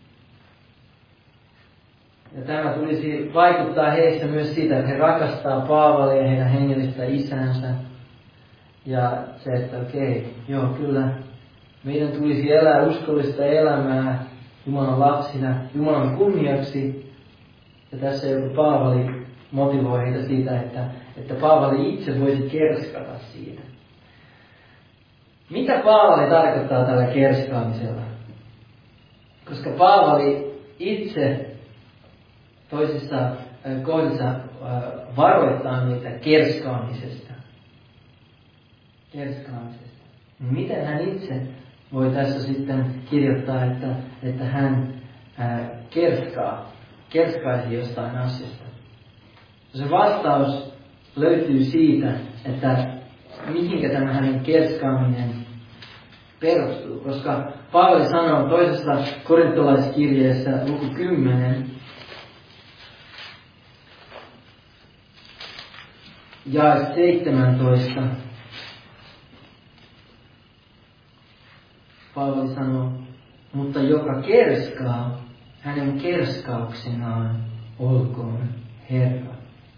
Ja tämä tulisi vaikuttaa heissä myös siitä, että he rakastaa Paavalia ja heidän hengellistä isänsä. Ja se, että joo kyllä, meidän tulisi elää uskollista elämää Jumalan lapsina, Jumalan kunniaksi. Ja tässä joku Paavali motivoi heitä siitä, että Paavali itse voisi kerskata siitä. Mitä Paavali tarkoittaa tällä kerskaamisella? Koska Paavali itse toisissa kohdissa varoittaa niitä kerskaamisesta. Miten hän itse voi tässä sitten kirjoittaa, että hän kerskaisi jostain asiasta? Se vastaus löytyy siitä, että mihinkä tämä hänen kerskaaminen perustuu. Koska Paavali sanoo toisessa korintolaiskirjeessä luku 10, jae 17. Paavali sanoo, mutta joka kerskaa, hänen kerskauksenaan olkoon Herra.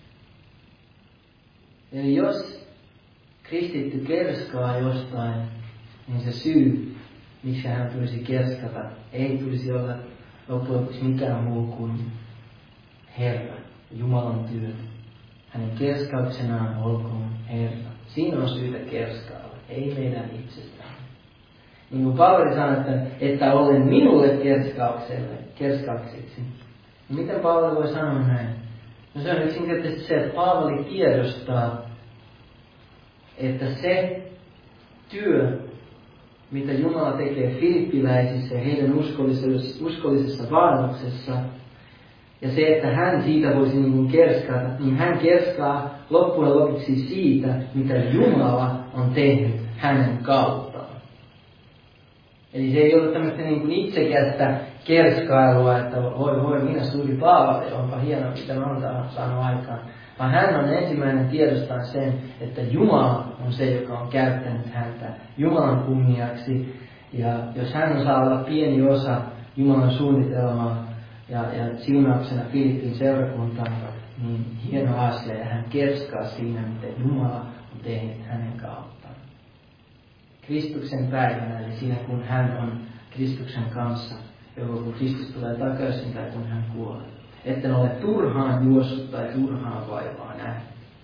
Eli jos kristitty kerskaa jostain, niin se syy, miksi hän tulisi kerskata, ei tulisi olla loppujen lopuksi mikään muu kuin Herra, Jumalan työ. Hänen kerskauksenaan olkoon Herra. Siinä on syytä kerskailla, ei meidän itsestään. Niin kuin Paavali sanoi, että olen minulle kerskaukseksi. Niin miten Paavali voi sanoa näin? No se on yksinkertaisesti se, että Paavali tiedostaa, että se työ, mitä Jumala tekee filippiläisissä ja heidän uskollisessa vaelluksessa, ja se, että hän siitä voisi niin kerskata, niin hän kerskaa loppujen lopuksi siitä, mitä Jumala on tehnyt hänen kauttaan. Eli se ei ole tämmöistä niin kuin itsekästä kerskailua, että voi minä suuri Paavali, onpa hienoa, mitä mä oon saanut aikaan. Vaan hän on ensimmäinen tiedostaa sen, että Jumala on se, joka on käyttänyt häntä Jumalan kunniaksi. Ja jos hän saa olla pieni osa Jumalan suunnitelmaa ja siunauksena Filippin seurakuntaan, niin hieno asia, ja hän kerskaa siinä, miten Jumala on tehnyt hänen kauttaan. Kristuksen päivänä, eli siinä kun hän on Kristuksen kanssa, joko kun Kristus tulee takaisin tai kun hän kuolee. Etten ole turhaan juossut tai turhaan vaivaa nähnyt.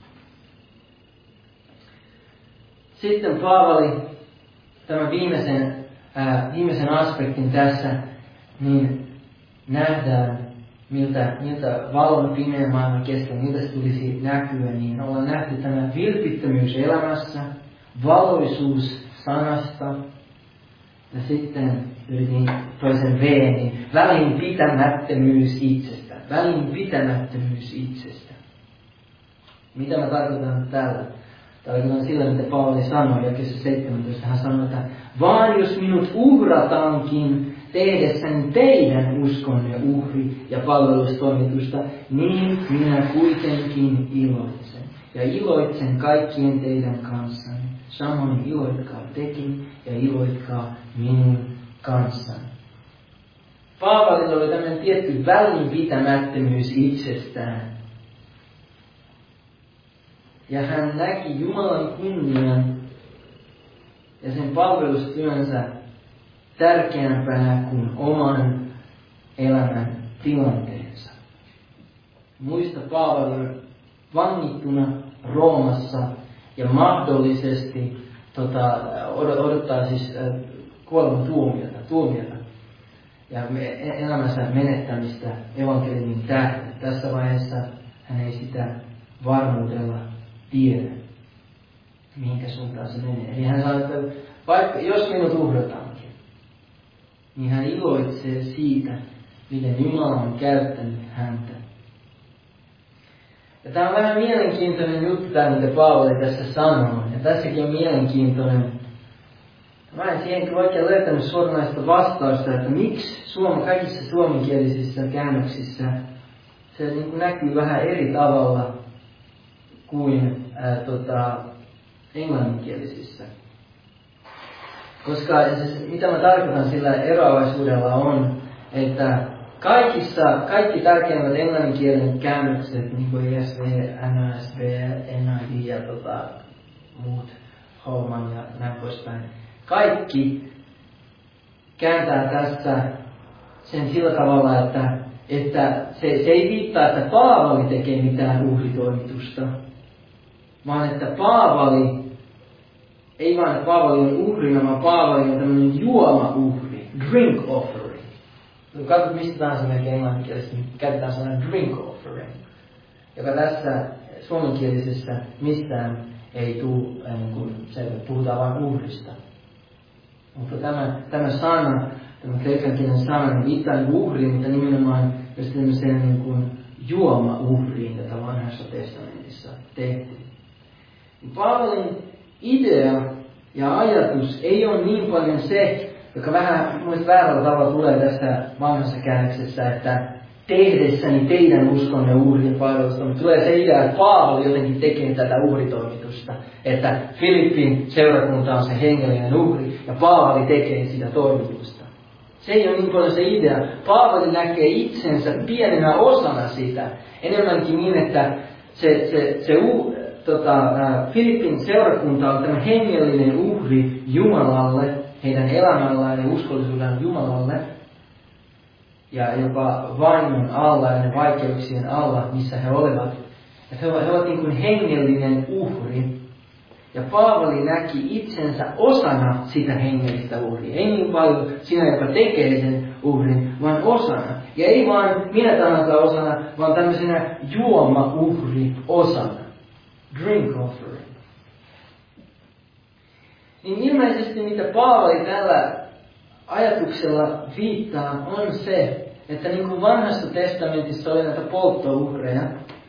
Sitten Paavali, tämän viimeisen aspektin tässä, niin nähdään, miltä valon pimeän maailman keskellä, miltä se tulisi näkyä, niin ollaan nähty tämä vilpittömyys elämässä, valoisuus sanasta, ja sitten yritin toisen V, niin välinpitämättömyys itsestä. Välinpitämättömyys itsestä. Mitä mä tarkoitan tällä? Tarkoitan sillä, mitä Paavali sanoi, jakeessa 17. Hän sanoi, että vaan jos minut uhrataankin tehdessäni teidän uskonne uhri ja palvelustoimitusta, niin minä kuitenkin iloitsen. Ja iloitsen kaikkien teidän kanssani. Samoin iloitkaa tekin ja iloitkaa minun kanssani. Paavalilla oli tämmöinen tietty välinpitämättömyys itsestään. Ja hän näki Jumalan kunnian ja sen palvelustyönsä tärkeämpänä kuin oman elämän tilanteensa. Muista Paavali vangittuna Roomassa ja mahdollisesti odottaa siis kuolemantuomiota ja elämänsä menettämistä evankeliumin tähden. Tässä vaiheessa hän ei sitä varmuudella tiedä, mihinkä suuntaan se menee. Eli hän sanoo, että vaikka jos minut uhrataankin, niin hän iloitsee siitä, miten Jumala on käyttänyt häntä. Ja tämä on vähän mielenkiintoinen juttu, mitä Paavali tässä sanoo. Ja tässäkin on mielenkiintoinen. Mä en siihen oikein löytänyt suoranaista vastausta, että miksi kaikissa suomenkielisissä käännöksissä se niin näkyy vähän eri tavalla kuin englanninkielisissä. Koska siis, mitä mä tarkoitan sillä eroavaisuudella on, että kaikki tärkeimmät englanninkielen käännökset, niin kuin ESV, NASB, NIV ja muut, Holman ja näin poispäin, kaikki kääntää tässä sen sillä tavalla, että se ei viittaa, että Paavali tekee mitään uhritoimitusta, vaan että Paavali, ei vaan että Paavali on uhrina, vaan Paavali on tämmöinen juomauhri, drink offering. Kun katsot mistä tahansa melkein englanninkielessä, niin käytetään sanan drink offering, joka tässä suomenkielisessä mistään ei tule, niin kuin se puhutaan vain uhrista. Mutta tämä sana, tämä kreikankielinen sana, niin viittaa niin uhriin, mutta nimenomaan myös tämmöiseen niin kuin juomauhriin, jota vanhassa testamentissa tehtiin. Paavalin idea ja ajatus ei ole niin paljon se, joka vähän muista väärällä tavalla tulee tässä vanhassa käännöksessä, että tehdessäni teidän uskonne uhrin palvelusta, mutta tulee se idea, että Paavali jotenkin tekee tätä uhritoimitusta, että Filippin seurakunta on se hengellinen uhri ja Paavali tekee sitä toimitusta. Se ei ole niin paljon se idea. Paavali näkee itsensä pienenä osana sitä, enemmänkin niin, että Filippin seurakunta on tämä hengellinen uhri Jumalalle, heidän elämällään ja uskollisuudellaan Jumalalle, ja jopa vainon alla ja ne vaikeuksien alla, missä he olivat. Ja he ovat niin kuin hengellinen uhri. Ja Paavali näki itsensä osana sitä hengellistä uhria. Ei niin paljon sinä, joka tekee sen uhrin, vaan osana. Ja ei vaan minä tahansa osana, vaan tämmöisenä juoma-uhri osana. Drink offering. Niin ilmeisesti mitä Paavali tällä ajatuksella viittaa on se, että niin kuin vanhassa testamentissa oli näitä polttouhreja,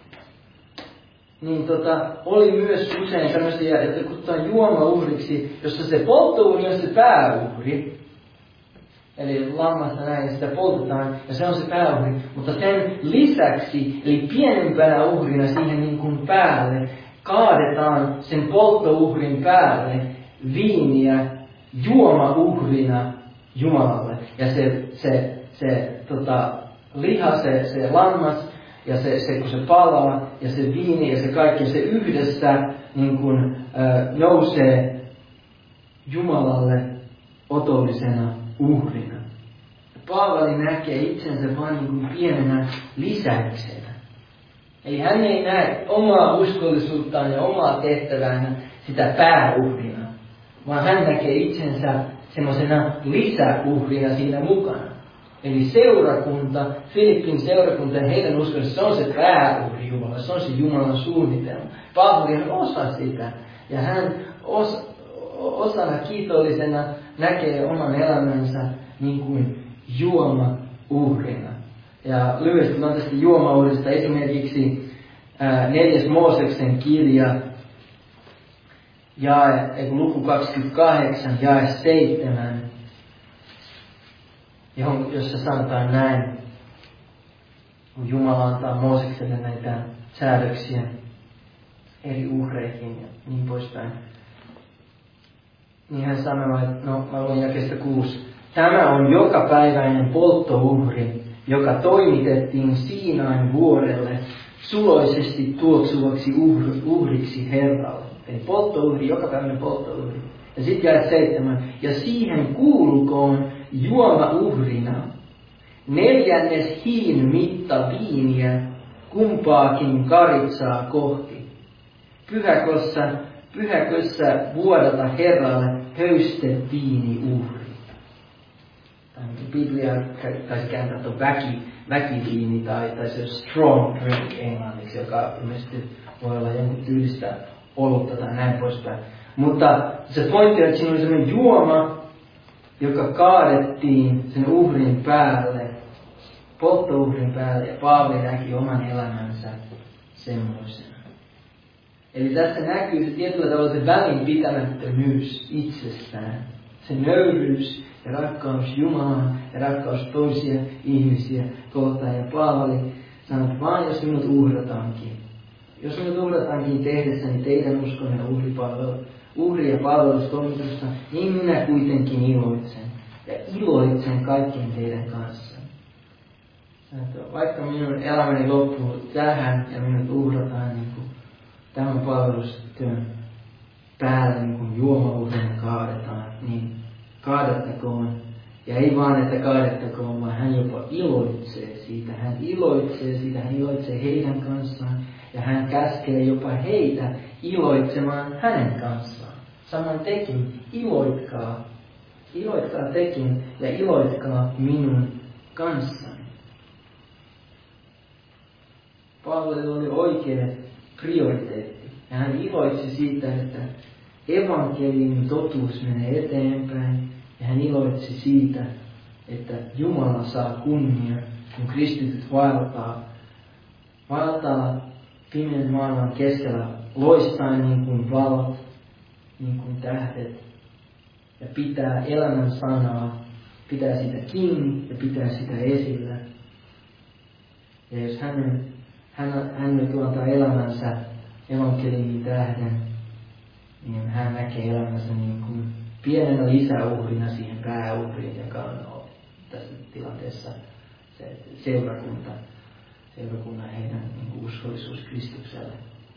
niin oli myös usein tämmöisiä, että kutsutaan juomauhriksi, jossa se polttouhri on se pääuhri. Eli lammasta näin, sitä poltetaan, ja se on se pääuhri. Mutta sen lisäksi, eli pienempänä uhrina siihen niin kuin päälle, kaadetaan sen polttouhrin päälle viiniä juomauhrina Jumalalle. Ja se liha, se lammas, ja se kun se palaa, ja se viini ja se kaikki, se yhdessä niin kuin, nousee Jumalalle otollisena uhrina. Paavali näkee itsensä vain niin kuin pienenä lisäyksenä. Eli hän ei näe omaa uskollisuuttaan ja omaa tehtävään sitä pääuhrina, vaan hän näkee itsensä semmoisena lisäuhrina siinä mukana. Eli seurakunta, Filippin seurakunta ja heidän uskonsa, se on se pääuhri Jumala, se on se Jumalan suunnitelma. Paavali on osa sitä ja hän osana kiitollisena näkee oman elämänsä niin kuin juomauhrina. Ja lyhyesti on tästä juomauhrista esimerkiksi 4. Mooseksen kirja, luku 28, jae 7, jossa sanotaan näin, kun Jumala antaa Moosekselle näitä säädöksiä eri uhreihin ja niin poispäin. Niin hän sanoo, että mä luen jakeesta 6. Tämä on jokapäiväinen polttouhri, joka toimitettiin Siinain vuorelle suloisesti tuoksuvaksi uhriksi Herralle. Eli polttouhri, jokapäiväinen polttouhri. Ja sitten jae 7. Ja siihen kuulukoon juomauhrina 4 hiin mitta viiniä kumpaakin karitsaa kohti. Pyhäkössä vuodata Herralle höysteviiniuhri. Biblia taisi kääntää tuon väkiviini tai se strong drink englanniksi, joka ilmeisesti voi olla jonkun tyylistä olutta tai näin poispäin. Mutta se pointti on, että siinä oli sellainen juoma, joka kaadettiin sen uhrin päälle, polttouhrin päälle, ja Paavali näki oman elämänsä semmoisena. Eli tässä näkyy se tietyllä tavalla se välinpitämättömyys itsestään, se nöyryys ja rakkaus Jumalaan ja rakkaus toisia ihmisiä kohtaan. Ja Paavali sanoi, että vaan jos minut uhrataankin tehdessäni teidän uskon ja uhri- ja palvelustoimitusta, niin minä kuitenkin iloitsen. Ja iloitsen kaikkien teidän kanssa. Vaikka minun elämäni loppuu tähän ja minut uhrataan niin kuin tämän palvelustyön päälle, niin kuin juomauhrina kaadetaan, niin kaadettakoon. Ja ei vaan, että kaadettakoon, vaan hän jopa iloitsee siitä. Hän iloitsee heidän kanssaan. Ja hän käskee jopa heitä iloitsemaan hänen kanssaan. Samoin tekin, iloitkaa. Iloitkaa tekin ja iloitkaa minun kanssani. Paavalilla oli oikea prioriteetti. Ja hän iloitsi siitä, että evankeliumin totuus menee eteenpäin. Ja hän iloitsi siitä, että Jumala saa kunnia, kun kristityt vaeltaa pimeän maailman keskellä loistaa niin kuin valot, niin kuin tähdet. Ja pitää elämän sanaa, pitää sitä kiinni ja pitää sitä esillä. Ja jos hän nyt antaa elämänsä evankeliumin tähden, niin hän näkee elämänsä niin kuin pienenä lisäuhrina siihen pääuhriin, joka on tässä tilanteessa se seurakunnan heidän niin uskollisuus Kristukselle.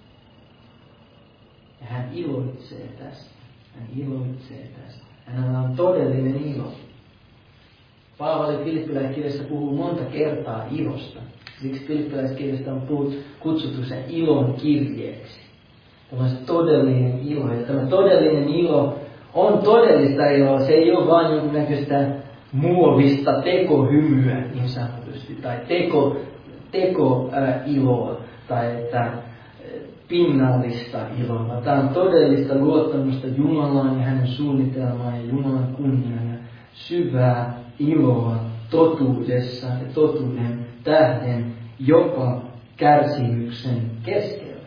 Ja hän iloitsee tästä. Hänellä on todellinen ilo. Paavali Filippiläiskirjassa puhuu monta kertaa ilosta. Siksi Filippiläiskirjasta on kutsuttu sen ilon kirjeeksi. Tämä on se todellinen ilo. Ja tämä todellinen ilo on todellista iloa. Se ei ole vain jonkinnäköistä muovista tekohymyä niin sanotusti. Tai tekoiloa. Tai että pinnallista iloa. Tämä on todellista luottamusta Jumalaan ja hänen suunnitelmaan ja Jumalan kunniaan. Ja syvää iloa totuudessa ja totuuden tähden jopa kärsimyksen keskellä.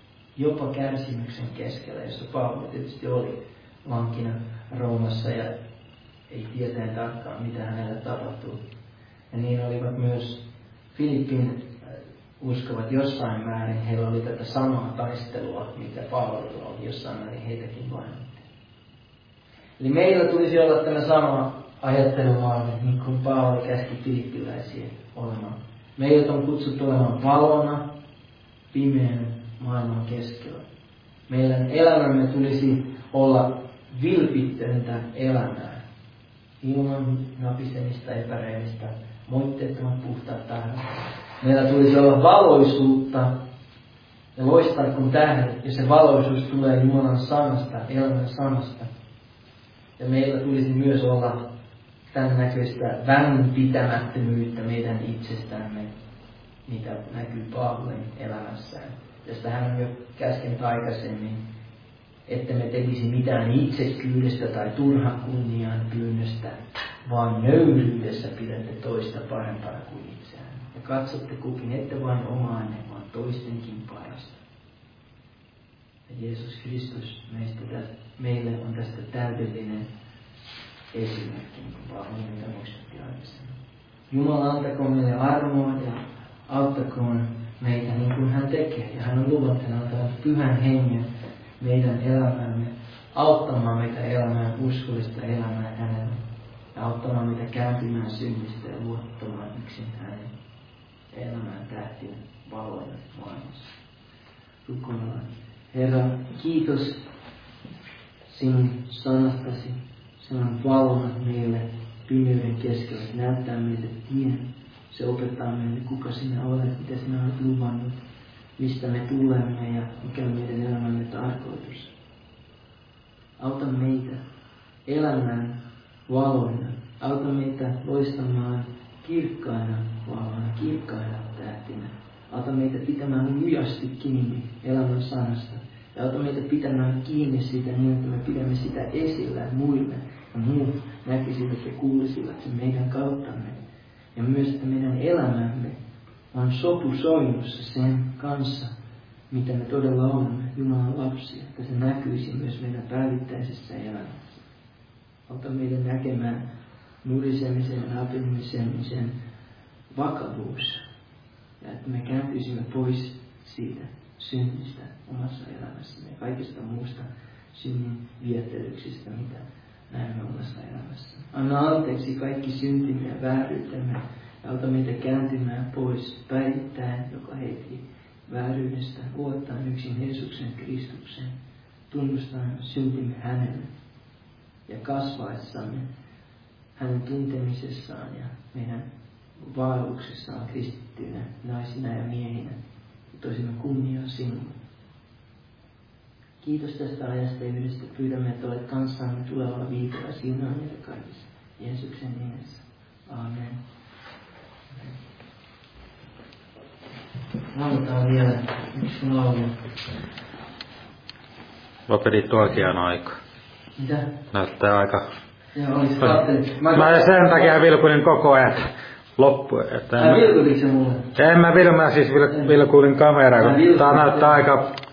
Jossa Paavali tietysti oli vankina Roomassa ja ei tietäen tarkkaan mitä hänelle tapahtui. Ja niin olivat myös Filippin uskovat jossain määrin. Heillä oli tätä samaa taistelua, mikä Paavalilla oli jossain määrin heitäkin vainottiin. Eli meillä tulisi olla tämä sama ajattelumaailma, niin kuin Paavali käski filippiläisiä olemaan. Meidät on kutsuttu olemaan valona pimeän maailman keskellä. Meidän elämämme tulisi olla vilpitöntä elämää. Ilman napisemista, epäreilistä, moitteettomat puhtaat tahdot. Meillä tulisi olla valoisuutta ja loistaa kuin tähdet, ja se valoisuus tulee Jumalan sanasta, elämän sanasta. Ja meillä tulisi myös olla tämän näköistä välinpitämättömyyttä meidän itsestämme, mitä näkyy Paavalin elämässään. Tästä hän on jo käskenyt aikaisemmin, että me tekisi mitään itsekyydestä tai turhan kunnian pyynnöstä, vaan nöyryydessä pidätte toista parempana kuin itseään. Ja katsotte kukin, ette vain omaanne, vaan toistenkin parasta. Ja Jeesus Kristus meille on tästä täydellinen esimerkki, niin kuin Paavali meitä muistutti aikaisemmin. Jumala antakoon meille armoa ja auttakoon meitä niin kuin hän tekee. Ja hän on luvannut, että hän antaa pyhän hengen meidän elämämme, auttamaan meitä elämään uskollista elämää hänelle. Ja auttamaan meitä kääntymään synnistä ja luottamaan yksin hänen elämään tähtinä valoina maailmassa. Rukoillaan. Herra, kiitos sinun sanastasi. Se on valona meille pimeyden keskellä. Se näyttää meille tien. Se opettaa meille, kuka sinä olet, mitä sinä olet luvannut, mistä me tulemme ja mikä on meidän elämämme tarkoitus. Auta meitä elämään valoina. Auta meitä loistamaan kirkkaina valona, kirkkaina tähtinä. Auta meitä pitämään lujasti kiinni elämän sanasta. Ja auta meitä pitämään kiinni siitä niin, että me pidämme sitä esillä muille. Ja muut näkisivät ja kuulisivat sen meidän kauttamme. Ja myös, että meidän elämämme on sopusoinnussa sen kanssa, mitä me todella olemme, Jumalan lapsia. Että se näkyisi myös meidän päivittäisessä elämässä. Auta meidän näkemään nurisemisen ja napisemisen vakavuus. Ja että me kääntyisimme pois siitä synnistä omassa elämässämme ja kaikista muusta synnin viettelyksistä, mitä näemme omassa elämässä. Anna anteeksi kaikki syntimme ja vääryytemme ja auta meitä kääntymään pois päivittäin joka hetki vääryydestä, luottaen yksin Jeesuksen Kristukseen, tunnustaen syntimme hänelle ja kasvaessamme hänen tuntemisessaan ja meidän vaelluksessaan kristittyinä naisina ja miehinä, että toisimme kunniaa sinulle. Kiitos tästä ajasta yhdessä. Pyydämme, että olet kanssamme tulevalla viikolla. Siunaa meitä kaikissa. Jeesuksen nimessä. Aamen. Lauletaan vielä yksi laulu. Lopetit oikeaan aikaan. Mitä? Näyttää aika. Joo, olis kattelit. Mä sen takia vilkuilin koko ajan loppu. Vilkuiliko se mulle? En mä siis vilkuilin kameraa, kun tää näyttää aika